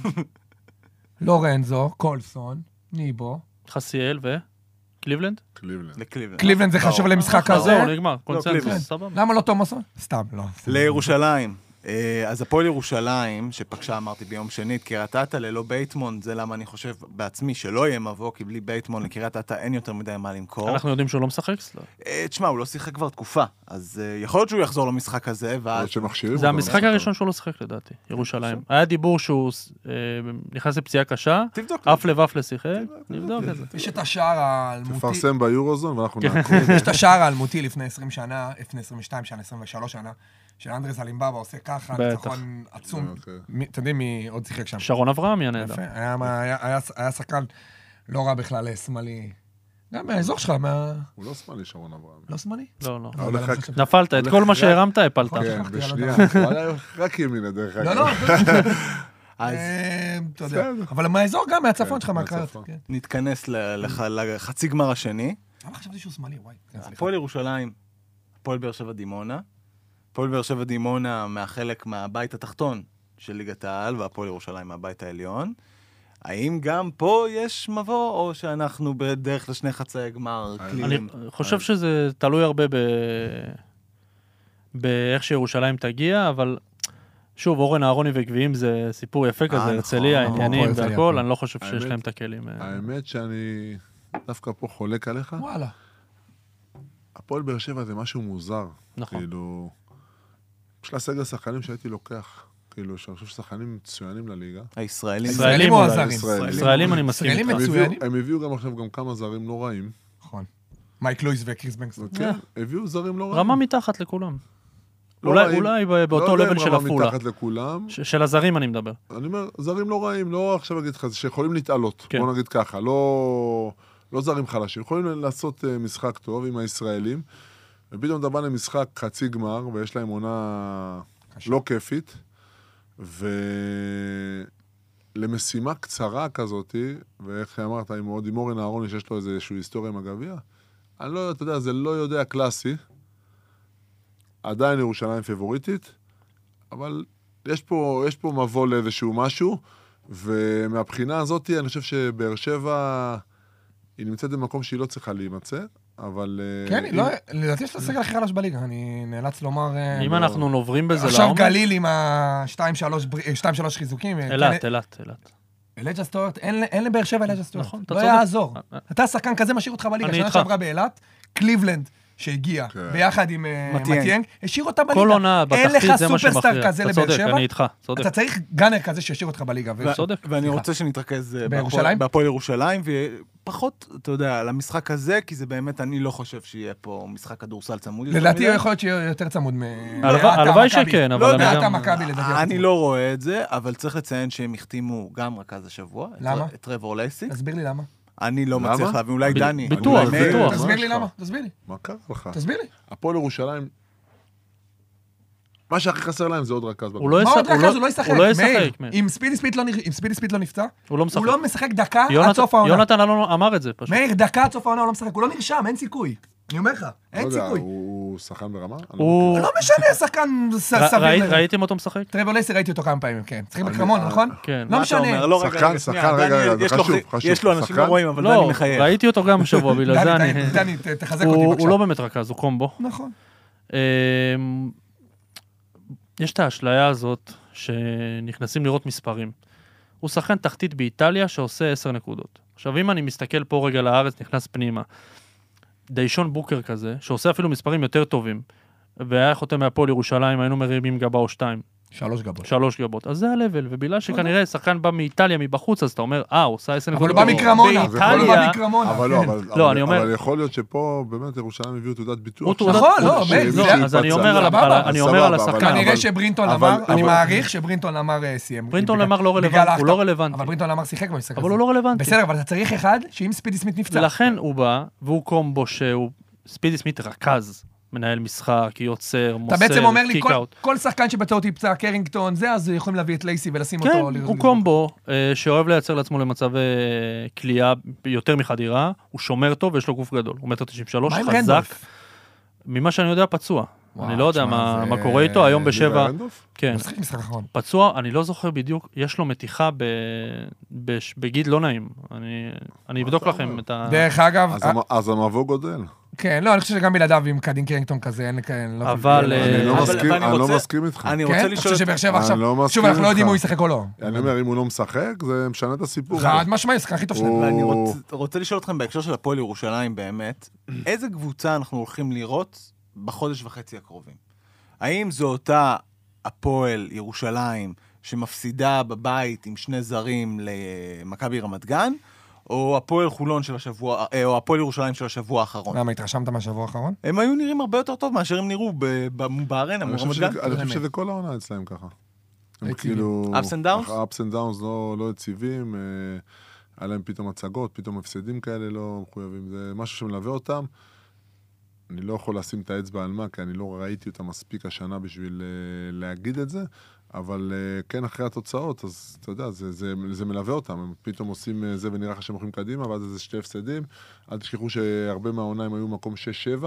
לורנזו, קולסון, ניבו. חסיאל ו... קליבלנד? קליבלנד זה חשוב למשחק הזה. זהו, נגמר, קונצנזוס, סבבה. למה לא תומאסון? סתם, לא. לירושלים. אז הפועל ירושלים, שפגשה, אמרתי, ביום שני, את קריית אתא ללא בייטמון, זה למה אני חושב בעצמי שלא יהיה מבוא, כי בלי בייטמון לקריית אתא אין יותר מדי מה למכור. אנחנו יודעים שהוא לא משחק? תשמע, הוא לא שיחק כבר תקופה, אז יכול להיות שהוא יחזור למשחק הזה, זה המשחק הראשון שהוא לא שיחק לדעתי, ירושלים. היה דיבור שהוא נכנס לפציעה קשה, אף לבף לשיחק, נבדוק את זה. יש את השער האלמותי. תפרסם ביורוזון ואנחנו נעקוב. יש את השער האלמותי לפני 20 שנה, לפני 22 שנה, 23 שנה. של אנדרס אלימבאבא עושה ככה, ניצחון עצום. אתם יודעים מי עוד שיחק שם? שרון אברהם, יא נהדר. היה שחקן לא רע בכלל, שמאלי. גם מהאזור שלך, הוא לא שמאלי, שרון אברהם. לא שמאלי? לא. נפלת, את כל מה שהרמת הפלת. כן, בשנייה. רק ימינה דרך אגב. לא. אתה יודע. אבל מהאזור גם, מהצפון שלך, מהקריות. נתכנס לחצי גמר השני. למה חשבתי שהוא שמאלי? וואי. הפועל ירושלים, הפועל באר שבע דימונה. הפועל באר שבע דימונה מהחלק מהבית התחתון של ליגת העל, והפועל ירושלים מהבית העליון. האם גם פה יש מבוא, או שאנחנו בדרך לשני חצי גמר קלילים? אני חושב שזה תלוי הרבה באיך שירושלים תגיע, אבל שוב, אורן אהרוני וגביעים זה סיפור יפה כזה, הרצליה, עניינים והכל, אני לא חושב שיש להם את הכלים. האמת שאני דווקא פה חולק עליך. וואלה. הפועל באר שבע זה משהו מוזר. נכון. כאילו, יש לה סגל שחקנים שהייתי לוקח. כאילו, שאני חושב ששחקנים מצוינים לליגה. הישראלים או הזרים? ישראלים אני מסכים איתך. הם הביאו גם עכשיו כמה זרים לא רעים. נכון. מייק לואיס וקריס בנקס. כן, הביאו זרים לא רעים. רמה מתחת לכולם. אולי באותו לבל של הפולה. לא יודע אם רמה מתחת לכולם. של הזרים אני מדבר. אני אומר, זרים לא רעים, לא עכשיו אגיד לך, שיכולים להתעלות. בוא נגיד ככה, לא זרים חלשים. יכולים לעשות משחק טוב עם הישראלים. ופתאום אתה בא למשחק חצי גמר, ויש להם עונה לא כיפית, ולמשימה קצרה כזאת, ואיך אמרת, עם אורן אהרוני, שיש לו איזושהי היסטוריה עם הגביע, אני לא, אתה יודע, זה לא יודע קלאסי, עדיין ירושלים פיבוריטית, אבל יש פה מבוא לאיזשהו משהו, ומהבחינה הזאת, אני חושב שבאר שבע, היא נמצאת במקום שהיא לא צריכה להימצא, אבל... כן, לא, לדעתי יש לה סגל הכי חלש בליגה, אני נאלץ לומר... אם אנחנו נוברים בזה עכשיו לעומק... גליל עם ה-2-3 חיזוקים. אלת. אלג'ה סטוארט, אין לבאר שבע אלג'ה סטוארט. נכון, אתה לא צודק. יעזור. אתה שחקן כזה משאיר אותך בליגה. אני שנה איתך. שעברה באילת, קליבלנד שהגיע ביחד עם מטיאנג, השאיר אותה בליגה. כל עונה בתחתית זה מה אין לך סופרסטאר שמכריע. כזה אתה לבאר צודק, שבע. אני איתך, צודק. אתה צריך גאנר כזה שישאיר אותך בליגה. צודק. ואני רוצה שנתרכז בירושלים? בהפועל ירושלים, ופחות, אתה יודע, על המשחק הזה, כי זה באמת, אני לא חושב שיהיה פה משחק כדורסל צמוד. לדעתי יכול להיות שיהיה יותר צמוד הלוואי שכן, אבל אני מעט גם... המכבי לדעתי. אני לא רואה את זה, אבל צריך לציין שהם החתימו גם רכז השבוע. למה? את טרוור לייסי. תסביר לי למה. אני לא למה? מצליח להבין, אולי דני. ביטוח, אולי מאיר. ביטוח. תסביר לי למה, תסביר לי. מה קרה לך? תסביר לי. הפועל ירושלים, מה שהכי חסר להם זה עוד רכז. הוא לא מה עוד ישחק, רכז? הוא לא ישחק. הוא לא ישחק, מאיר, מאיר. אם ספידי ספיט לא נפצע, הוא לא משחק. הוא לא משחק דקה עד סוף העונה. יונתן אלון אמר את זה פשוט. מאיר, דקה עד סוף העונה הוא לא משחק, הוא לא נרשם, אין סיכוי. אני אומר לך, אין סיכוי. הוא שחקן ברמה? הוא... לא משנה, שחקן סביר. ראיתם אותו משחק? טרוור לייסי ראיתי אותו כמה פעמים, כן. צריכים בקרמון, נכון? כן. לא מה אתה אומר? משנה. לא, רגע, שחקן, רגע, זה חשוב. יש לו אנשים לא רואים, אבל לא, דני מחייך. ראיתי אותו גם השבוע, בגלל זה אני... דני, תחזק אותי הוא בבקשה. לא באמת רכז, הוא קומבו. נכון. יש את האשליה הזאת שנכנסים לראות מספרים. הוא שחקן תחתית באיטליה שעושה 10 נקודות. עכשיו, אם אני מסתכל פה רגע לארץ, נכנס פנימה. דיישון בוקר כזה, שעושה אפילו מספרים יותר טובים, והיה חותם מהפועל ירושלים, היינו מרימים גבה או 2. 3 גבות. 3 גבות. אז זה הלבל, ובגלל שכנראה שחקן בא מאיטליה מבחוץ, אז אתה אומר, הוא עושה 10 אבל נקודות. הוא בא מקרמונה. באיטליה- הוא בא מקרמונה. אבל כן. לא, אני אומר- אבל יכול להיות שפה באמת ירושלים הביאו תעודת ביטוח. הוא תעודת- נכון, לא, שאם מאיר, מישהו אז אני יפצע- אומר על- סבבה, אני אומר על סבבה, השחקן. אבל- כנראה שברינטון אבל- למר, אני אבל- מעריך שברינטון למר סיים. ברינטון למר לא בגלל רלוונטי, הוא ההחטאה. לא רלוונטי. אבל ברינטון למר שיחק במשחק הזה. אבל הוא לא רלוונטי. בסדר, אבל אתה צריך אחד שאם ספידי סמית נפצע. ולכן הוא בא, והוא קומבו שהוא, ספידי סמית רכז, מנהל משחק, יוצר, מוסר, אתה בעצם אומר לי, קיק-אאוט. כל שחקן שבטעות יפצע קרינגטון, זה, אז יכולים להביא את לייסי ולשים כן, אותו. הוא קומבו שאוהב לייצר לעצמו למצב כלייה יותר מחדירה, הוא שומר טוב ויש לו גוף גדול, הוא 1.93, מה עם חזק. רנדולף? ממה שאני יודע, פצוע. וואו, אני לא יודע תשמע, זה- מה קורה איתו, היום בשבע, רנדולף? כן, הוא משחק משחק אחרון. פצוע, אני לא זוכר בדיוק, יש לו מתיחה בגיד לא נעים. אני אבדוק אתה לכם אומר? את ה... דרך אגב, אז המבוא גודל. כן, לא, אני חושב שגם בלעדיו עם קדין קרינגטון כזה, אין כאלה. אבל, אני לא אבל- מסכים- ואני אני לא רוצה- מסכים איתך. אני כן? רוצה אתה לשאול... חושב שבאר שבע אני עכשיו... לא שוב, מסכים אנחנו לא יודעים אם הוא איתך. ישחק או לא. אני אומר, אם הוא לא משחק, זה משנה את הסיפור. חד משמעי, השחקן הכי טוב שלנו. הוא- ואני רוצה לשאול אתכם בהקשר של הפועל ירושלים באמת, איזה קבוצה אנחנו הולכים לראות בחודש וחצי הקרובים? האם זו אותה הפועל ירושלים שמפסידה בבית עם 2 זרים למכבי רמת גן, או הפועל חולון של השבוע, או הפועל ירושלים של השבוע האחרון? למה, התרשמת מהשבוע האחרון? הם היו נראים הרבה יותר טוב מאשר הם נראו בארנה, אני ברמת חושב גן. אני חושב שזה כל העונה אצלהם ככה. הם יציבים. כאילו... Ups and downs? ups and downs לא יציבים, היה להם פתאום הצגות, פתאום הפסדים כאלה לא מחויבים. זה משהו שמלווה אותם. אני לא יכול לשים את האצבע על מה, כי אני לא ראיתי אותם מספיק השנה בשביל להגיד את זה, אבל כן, אחרי התוצאות, אז אתה יודע, זה מלווה אותם. הם פתאום עושים זה ונראה לך שהם הולכים קדימה, ואז זה 2 הפסדים. אל תשכחו שהרבה מהעונה הם היו מקום 6-7,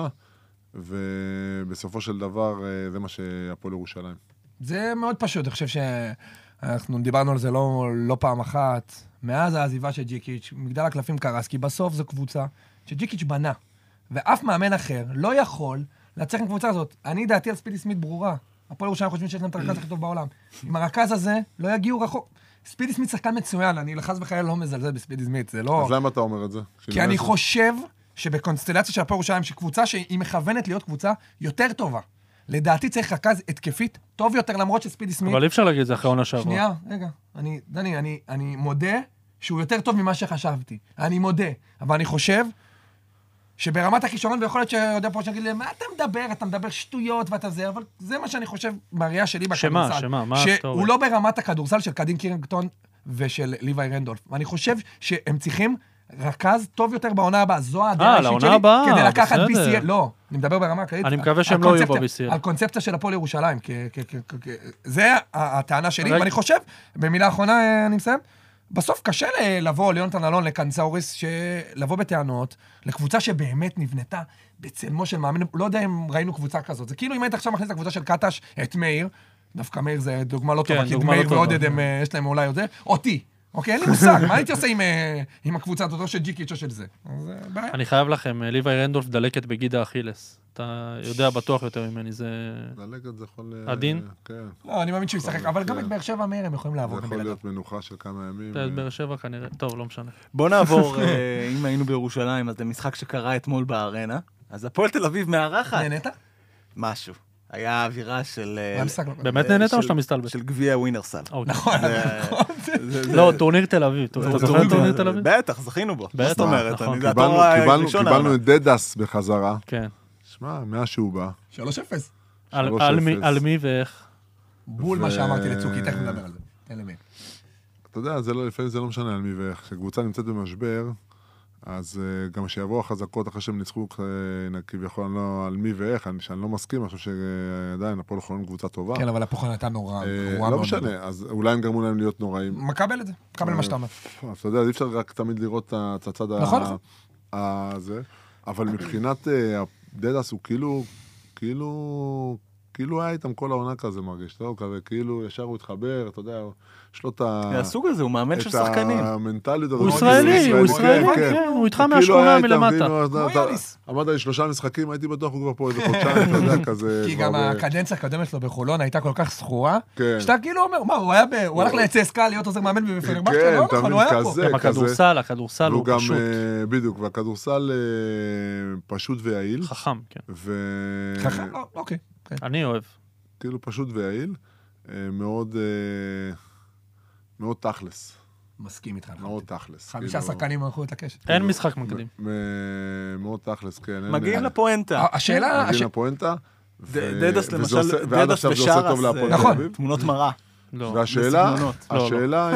ובסופו של דבר זה מה שהפועל ירושלים. זה מאוד פשוט, אני חושב שאנחנו דיברנו על זה לא פעם אחת, מאז העזיבה של ג'יקיץ', מגדל הקלפים קרס, כי בסוף זו קבוצה שג'יקיץ' בנה, ואף מאמן אחר לא יכול להצליח עם קבוצה הזאת. אני דעתי על ספידי סמית ברורה, הפועל ירושלים חושבים שיש להם את הרכז הכי טוב בעולם. עם הרכז הזה לא יגיעו רחוק. ספידי סמית שחקן מצוין, אני לחס וחלילה לא מזלזל בספידי סמית, זה לא... אז למה אתה אומר את זה? כי אני חושב שבקונסטלציה של הפועל ירושלים, שקבוצה שהיא מכוונת להיות קבוצה יותר טובה. לדעתי צריך רכז התקפית טוב יותר, למרות שספידי סמית... אבל אי אפשר להגיד את זה אחרי עונה שעברה. שנייה, רגע. דני, אני מודה שהוא יותר טוב ממה שחשבתי. אני מודה. אבל אני חושב שברמת הכישרון, ויכול להיות שיודע פה שנגיד להם, מה אתה מדבר? אתה מדבר שטויות ואתה זה, אבל זה מה שאני חושב בראייה שלי בכדורסל. שמה? מה אתה שהוא אומר? לא ברמת הכדורסל של קדין קירינגטון ושל ליוואי רנדולף. ואני חושב שהם צריכים רכז טוב יותר בעונה הבאה, זו הדעה האישית לעונה שלי, הבאה, כדי לקחת בסדר. BCL, לא, אני מדבר ברמה הכללית. אני מקווה שהם לא יהיו ב-BCL. על קונספציה של הפועל ירושלים, זה הטענה שלי, ואני חושב, במילה האחרונה אני מסיים, בסוף קשה לבוא ליונתן אלון לקנצאוריס, לבוא בטענות, לקבוצה שבאמת נבנתה בצלמו של מאמן, לא יודע אם ראינו קבוצה כזאת, זה כאילו אם היית עכשיו מכניס לקבוצה של קטש, את מאיר, דווקא מאיר זה דוגמה לא טובה, כי מאיר ועודד יש להם אולי עוד זה, אותי. אוקיי, אין לי מושג, מה הייתי עושה עם הקבוצה הזאת, או של ג'יקיץ' או של זה? אני חייב לכם, ליוואי רנדולף דלקת בגיד האכילס. אתה יודע בטוח יותר ממני, זה... דלקת זה יכול... עדין? כן. לא, אני מאמין שהוא ישחק, אבל גם את באר שבע מאיר הם יכולים לעבור. זה יכול להיות מנוחה של כמה ימים. באר שבע כנראה, טוב, לא משנה. בוא נעבור, אם היינו בירושלים, אז זה משחק שקרה אתמול בארנה, אז הפועל תל אביב מארחת. נהנית? משהו. היה אווירה של... באמת נהנית או שאתה מסתלבט? של גביע ווינרסל. נכון. לא, טורניר תל אביב. אתה זוכר טורניר תל אביב? בטח, זכינו בו. בטח, זאת אומרת, נכון. זה התואר הראשון. קיבלנו את דדס בחזרה. כן. שמע, מאז שהוא בא. 3-0. על מי ואיך? בול מה שאמרתי לצוקי, תכף נדבר על זה. תן למי. אתה יודע, לפעמים זה לא משנה על מי ואיך. כשקבוצה נמצאת במשבר, אז גם שיבואו החזקות אחרי שהם ניצחו כביכול על מי ואיך, שאני לא מסכים, אני חושב שעדיין הפועל חולון קבוצה טובה. כן, אבל הפועל הייתה נורא. לא משנה, אז אולי הם גרמו להם להיות נוראים. מקבל את זה, מקבל מה שאתה אומר. אתה יודע, אי אפשר רק תמיד לראות את הצד הזה, אבל מבחינת דדס הוא כאילו היה איתם כל העונה כזה מרגיש, כאילו ישר הוא התחבר, אתה יודע, יש לו את הסוג הזה, הוא מאמן של שחקנים. המנטליות הזאת. הוא ישראלי, הוא איתך מהשכונה מלמטה. אמרת לי 3 משחקים, הייתי בטוח הוא כבר פה איזה חודשיים, אתה יודע, כזה. כי גם הקדנציה הקודמת שלו בחולון הייתה כל כך סחורה, שאתה כאילו אומר, מה, הוא הלך לצסקה להיות עוזר מאמן בפנרבכצ'ה, לא נכון, הוא היה פה. גם הכדורסל הוא פשוט. בדיוק, והכדורסל פשוט ויעיל. חכם, כן. חכם, אוקיי. אני אוהב. כאילו פשוט ויעיל, מאוד תכלס. מסכים איתך. מאוד תכלס. 5 שחקנים הלכו את הקשת. אין משחק מקדים. מאוד תכלס, כן. מגיעים לפואנטה. השאלה... מגיעים לפואנטה. דדס למשל, דדס ושרס, נכון. תמונות מראה. השאלה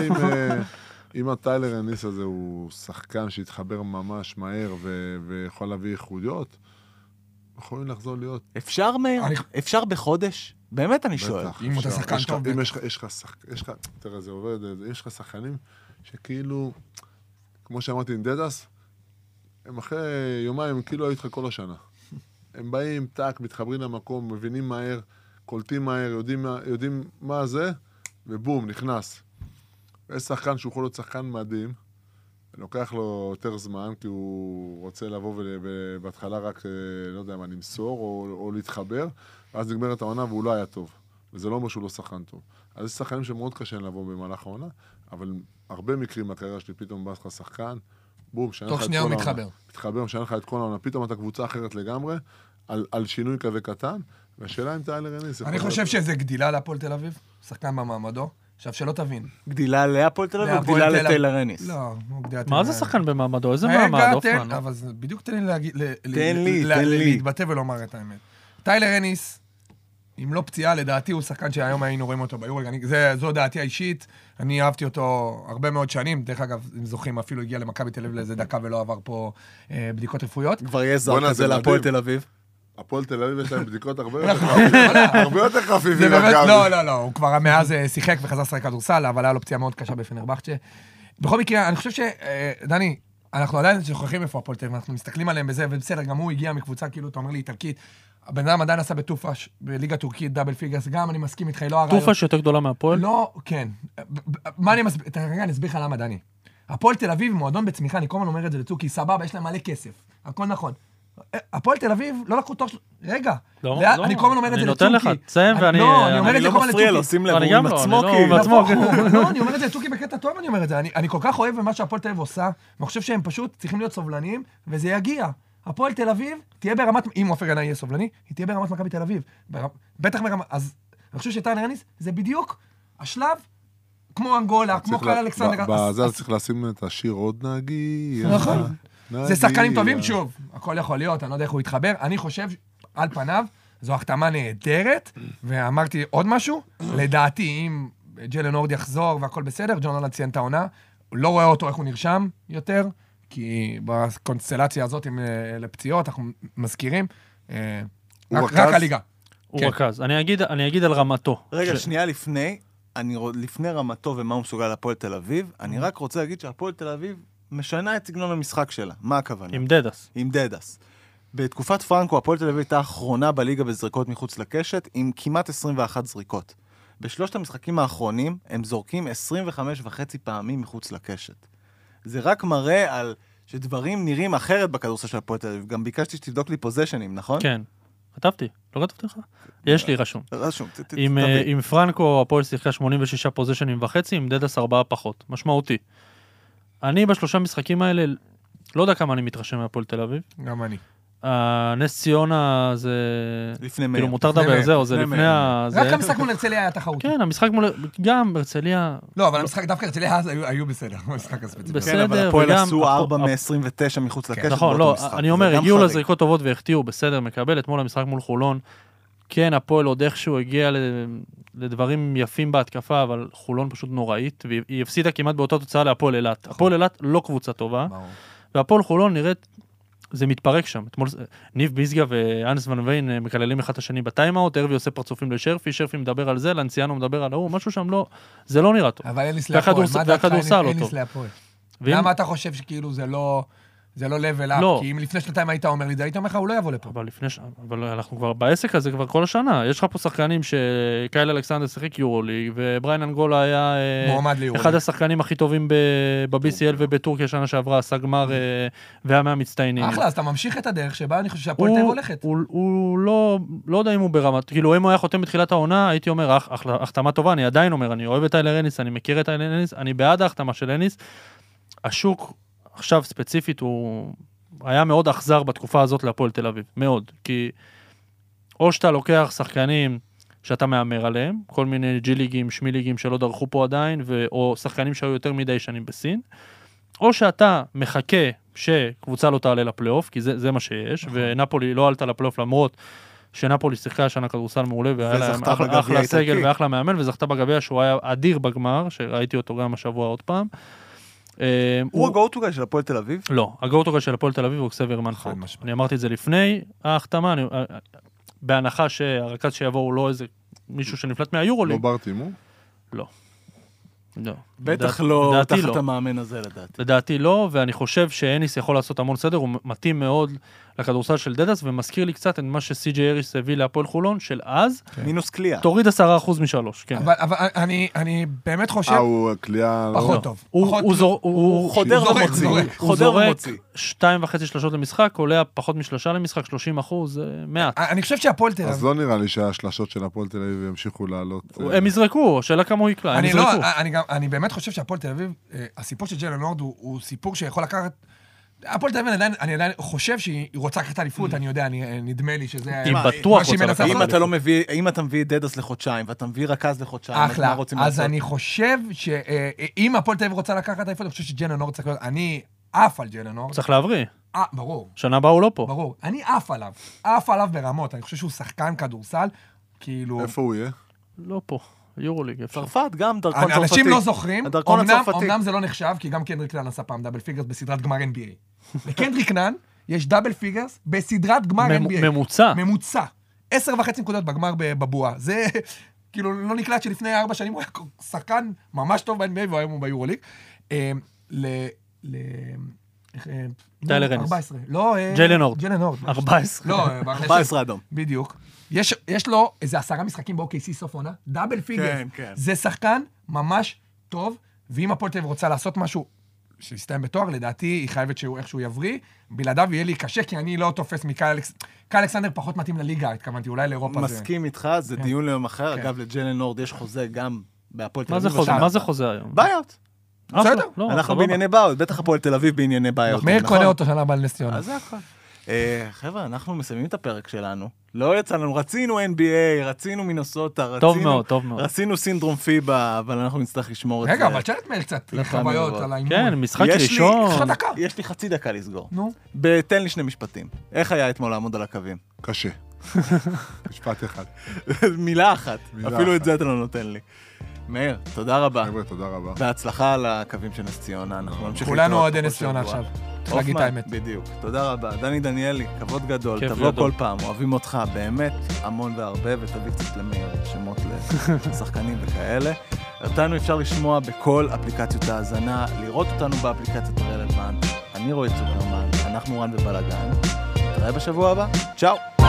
אם הטיילר הניס הזה הוא שחקן שהתחבר ממש מהר ויכול להביא איכויות, יכולים לחזור להיות... אפשר מאיר? אפשר בחודש? באמת אני שואל. אם אתה שחקן טוב. אם יש לך, תראה, זה עובד, יש לך שחקנים שכאילו, כמו שאמרתי עם דדס, הם אחרי יומיים כאילו היו איתך כל השנה. הם באים, טק, מתחברים למקום, מבינים מהר, קולטים מהר, יודעים מה זה, ובום, נכנס. יש שחקן שהוא יכול להיות שחקן מדהים, לוקח לו יותר זמן, כי הוא רוצה לבוא ובהתחלה רק, לא יודע מה, למסור או להתחבר, ואז נגמרת העונה והוא לא היה טוב. וזה לא אומר שהוא לא שחקן טוב. אז יש שחקנים שמאוד קשה לבוא במהלך העונה, אבל הרבה מקרים בקריירה שלי, פתאום בא לך שחקן, בום, תוך שנייה הוא מתחבר. מתחבר, משנה לך את כל העונה, פתאום אתה קבוצה אחרת לגמרי, על שינוי כזה קטן, והשאלה אם טיילר הניס... אני חושב שזה גדילה להפועל תל אביב, שחקן במעמדו. עכשיו, שלא תבין. גדילה להפועל תל אביב או גדילה לטיילר הניס? לא, גדילה... מה זה שחקן במעמדו? איזה מעמד? רגע, אבל בדיוק תן לי להתבטא ולומר את האמת. טיילר הניס, אם לא פציעה, לדעתי הוא שחקן שהיום היינו רואים אותו ביורוליג. זו דעתי האישית, אני אהבתי אותו הרבה מאוד שנים. דרך אגב, אם זוכרים, אפילו הגיע למכבי תל אביב לאיזה דקה ולא עבר פה בדיקות רפואיות. כבר יהיה זר כזה להפועל תל אביב. הפועל תל אביב יש להם בדיקות הרבה יותר חפיפים. לא, הוא כבר מאז שיחק וחזר לשחק כדורסל, אבל היה לו פציעה מאוד קשה בפנרבכצ'ה. בכל מקרה, אני חושב דני, אנחנו עדיין שוכחים איפה הפועל תל אביב, אנחנו מסתכלים עליהם בזה, ובסדר, גם הוא הגיע מקבוצה, כאילו, אתה אומר לי, איטלקית. הבן אדם עדיין עשה בטופש, בליגה טורקית, דאבל פיגרס, גם אני מסכים איתך, לא הרעיון. טופש יותר גדולה מהפועל? לא, כן. מה אני מסביר? רגע, אני אסביר לך למה, דני. הפועל תל אביב, מועדון בצמיחה, אני כל הזמן אומר את זה לצוקי, סבבה, יש להם מלא כסף. הכל נכון. הפועל תל אביב לא לקחו תוך... רגע, אני כל הזמן אומר את זה לצוקי. אני נותן לך, תסיים ואני... לא, אני אומר את זה כל הזמן לצוקי. מפריע לו, שים לב, הוא עם עצמו לא, אני אומר את זה לצוקי בקטע טוב, אני אומר את זה. אני כל כך אוהב במה שהפועל תל אביב עושה, ואני חושב שהם פשוט צריכים להיות סובלניים, וזה יגיע. הפועל תל אביב תהיה ברמת... אם עופר גנה יהיה סובלני, היא תהיה ברמת מכבי תל אביב. בטח ברמת... אז אני חושב שטיילר הניס זה בדיוק השלב כמו אנגולה, כמו קהל אלכסנדר. בזה צריך לשים את השיר עוד נגיע. נכון. זה שחקנים טובים, שוב, הכל יכול להיות, אני לא יודע איך הוא יתחבר, אני חושב, על פניו, זו החתמה נהדרת, ואמרתי עוד משהו, לדעתי, אם ג'לן הורד יחזור והכל בסדר, ג'ון הולנד ציין את העונה, לא רואה אותו איך הוא נרשם יותר, כי בקונסטלציה הזאת עם לפציעות, אנחנו מזכירים, הוא רק רכז? הליגה. הוא כן. רכז. אני אגיד על רמתו. רגע, שנייה לפני רמתו ומה הוא מסוגל להפועל תל אביב, אני רק רוצה להגיד שהפועל תל אביב משנה את סגנון המשחק שלה. מה הכוונה? עם דדס. עם דדס. בתקופת פרנקו, הפועל תל אביב הייתה האחרונה בליגה בזריקות מחוץ לקשת, עם כמעט 21 זריקות. בשלושת המשחקים האחרונים, הם זורקים 25.5 פעמים מחוץ לקשת. זה רק מראה על שדברים נראים אחרת בכדורסל של הפועל תל אביב. גם ביקשתי שתבדוק לי פוזיישנים, נכון? כן. כתבתי. לא כתבתי לך? יש לי רשום. רשום, עם פרנקו, הפועל שיחקה 86 פוזיישנים וחצי, עם דדס 4 פחות. משמעותי. אני בשלושה משחקים האלה, לא יודע כמה אני מתרשם מהפועל תל אביב. גם אני. נס ציונה זה... לפני מאיר. כאילו מותר לדבר על זהו, זה לפני ה... רק המשחק מול הרצליה היה תחרותי. כן, המשחק מול... גם הרצליה... לא, אבל המשחק דווקא הרצליה אז היו בסדר, המשחק הספציפי. בסדר, כן, אבל הפועל וגם- עשו 4 מ-29 מחוץ לקשת. נכון, באותו לא, משחק. אני זה אומר, גם הגיעו חריג. לזריקות טובות והחטיאו, בסדר, מקבל אתמול המשחק מול חולון. כן, הפועל עוד איכשהו הגיע לדברים יפים בהתקפה, אבל חולון פשוט נוראית, והיא הפסידה כמעט באותה תוצאה להפועל אילת. הפועל אילת לא קבוצה טובה, והפועל חולון נראית, זה מתפרק שם. אתמול ניב ביזגה ואנס ון ויין מקללים אחד השני בטיימאוט, הרבי עושה פרצופים לשרפי, שרפי מדבר על זה, לנציאנו מדבר על ההוא, משהו שם לא, זה לא נראה טוב. אבל אליס להפועל, מה דעתך אליס להפועל? למה אתה חושב שכאילו זה לא level up? לא. כי אם לפני שנתיים היית אומר לי, היית אומר לך, הוא לא יבוא לפה. אבל אנחנו כבר בעסק הזה כבר כל השנה. יש לך פה שחקנים שקייל אלכסנדר שיחק יורוליג, ובריין אנגולה היה מועמד ליורוליג. אחד השחקנים הכי טובים ב-BCL ובטורקיה שנה שעברה, עשה גמר והיה מהמצטיינים. אחלה, אז אתה ממשיך את הדרך שבה אני חושב שהפועל תל אביב הולכת. הוא לא יודע אם הוא ברמת, כאילו אם הוא היה חותם בתחילת העונה, הייתי אומר, החתמה טובה, אני עדיין אומר, אני אוהב את טיילר אניס, אני מכיר את טיילר אניס, אני בעד ההחתמה של אניס. השוק עכשיו ספציפית הוא היה מאוד אכזר בתקופה הזאת להפועל תל אביב, מאוד, כי או שאתה לוקח שחקנים שאתה מאמר עליהם, כל מיני ג'יליגים, שמיליגים שלא דרכו פה עדיין, או שחקנים שהיו יותר מדי שנים בסין, או שאתה מחכה שקבוצה לא תעלה לפלייאוף, כי זה מה שיש, ונפולי לא עלתה לפלייאוף למרות שנפולי שיחקה השנה כדורסל מעולה, והיה להם אחלה סגל ואחלה מאמן, וזכתה בגביע שהוא היה אדיר בגמר, שראיתי אותו גם השבוע עוד פעם. הוא הגאוטוגה של הפועל תל אביב? לא, הגאוטוגה של הפועל תל אביב הוא סבר מנחוק. אני אמרתי את זה לפני ההחתמה, בהנחה שהרכז שיבוא הוא לא איזה מישהו שנפלט מהיורוליג. לא בר תימור? לא. לא. בטח לא לדעתי תחת לא. המאמן הזה, לדעתי. לדעתי לא, ואני חושב שאניס יכול לעשות המון סדר, הוא מתאים מאוד לכדורסל של דדס, ומזכיר לי קצת את מה שסי.ג'יי אריס הביא להפועל חולון של אז. מינוס קליעה. תוריד 10% משלוש, כן. אבל אני באמת חושב... הוא קליעה... פחות טוב. הוא חודר ומוציא. הוא זורק 2.5 שלשות למשחק, עולה פחות משלושה למשחק, 30%, זה מעט. אני חושב שהפועל תל אביב... אז לא נראה לי שהשלשות של הפועל תל אביב ימשיכו לעלות. הם יזרקו, השאלה כמה הוא יקלע, הם יזרקו. אני באמת חושב שהפועל תל אביב, הסיפור של ג'יילן הורד הוא סיפור שיכול לקחת... הפועל תל אביב, אני עדיין חושב שהיא רוצה לקחת אליפות, אני יודע, נדמה לי שזה... היא בטוח רוצה לקחת אליפות. אם אתה מביא דדס לחודשיים, ואתה מביא רכז לחודשיים, אחלה, אז אני חושב שאם הפועל תל אביב רוצה לקחת אליפות, אני חושב שג'יילן הורד צריך להיות... אני עף על ג'יילן הורד. צריך להבריא. ברור. שנה הבאה הוא לא פה. ברור. אני עף עליו ברמות, אני חושב שהוא שחקן כדורסל, כאילו... איפה הוא יהיה? לא פה. יורוליג, אפשר. צרפת, גם דרכון צרפתי. אנשים לא זוכרים, הדרכון הצרפתי. אמנם זה לא נחשב, כי גם קנדריק נאן עשה פעם דאבל פיגרס בסדרת גמר NBA. לקנדריק נאן יש דאבל פיגרס בסדרת גמר NBA. ממוצע. ממוצע. 10.5 נקודות בגמר בבועה. זה כאילו לא נקלט שלפני 4 שנים הוא היה שחקן ממש טוב ב-NBA, והיום הוא ביורוליג. טיילר אניס. 14. לא, ג'יילן הורד. 14. לא, 14 אדום. בדיוק. יש לו איזה 10 משחקים ב-OKC סוף עונה, דאבל פיגר. כן. זה שחקן ממש טוב, ואם הפועל תל אביב רוצה לעשות משהו שיסתיים בתואר, לדעתי היא חייבת שהוא איכשהו יבריא, בלעדיו יהיה לי קשה, כי אני לא תופס קייל אלכסנדר פחות מתאים לליגה, התכוונתי, אולי לאירופה זה... מסכים איתך, זה דיון ליום אחר. אגב, לג'יילן הורד יש חוזה גם בהפועל תל אביב. מה זה חוזה היום? בעיות. בסדר. אנחנו בענייני בעיות, בטח הפועל תל אביב בענייני בעיות. מאיר קונה אותו שנה הבאה לנס ציונה. אז זה הכל. חבר'ה, אנחנו מסיימים את הפרק שלנו. לא יצא לנו, רצינו NBA, רצינו מינסוטה, טוב מאוד. רצינו סינדרום פיבה, אבל אנחנו נצטרך לשמור את זה. רגע, אבל תשאל את מאיר קצת חוויות על האימון. כן, משחק ראשון. יש לי חצי דקה לסגור. נו. תן לי 2 משפטים. איך היה אתמול לעמוד על הקווים? קשה. משפט אחד. מילה אחת. אפילו את זה אתה לא נותן לי. מאיר, תודה רבה. חבר'ה, תודה רבה. בהצלחה על הקווים של נס ציונה. אנחנו נמשיך כולנו עוד נס ציונה עכשיו. צריך להגיד את האמת. בדיוק. תודה רבה. דני דניאלי, כבוד גדול. כיף תבוא גדול. כל פעם, אוהבים אותך באמת המון והרבה, ותביא קצת למאיר שמות לשחקנים וכאלה. אותנו אפשר לשמוע בכל אפליקציות ההאזנה, לראות אותנו באפליקציות הרלוונט. אני רועי צוקרמן, אנחנו רן ובלגן. נתראה בשבוע הבא. צ'או!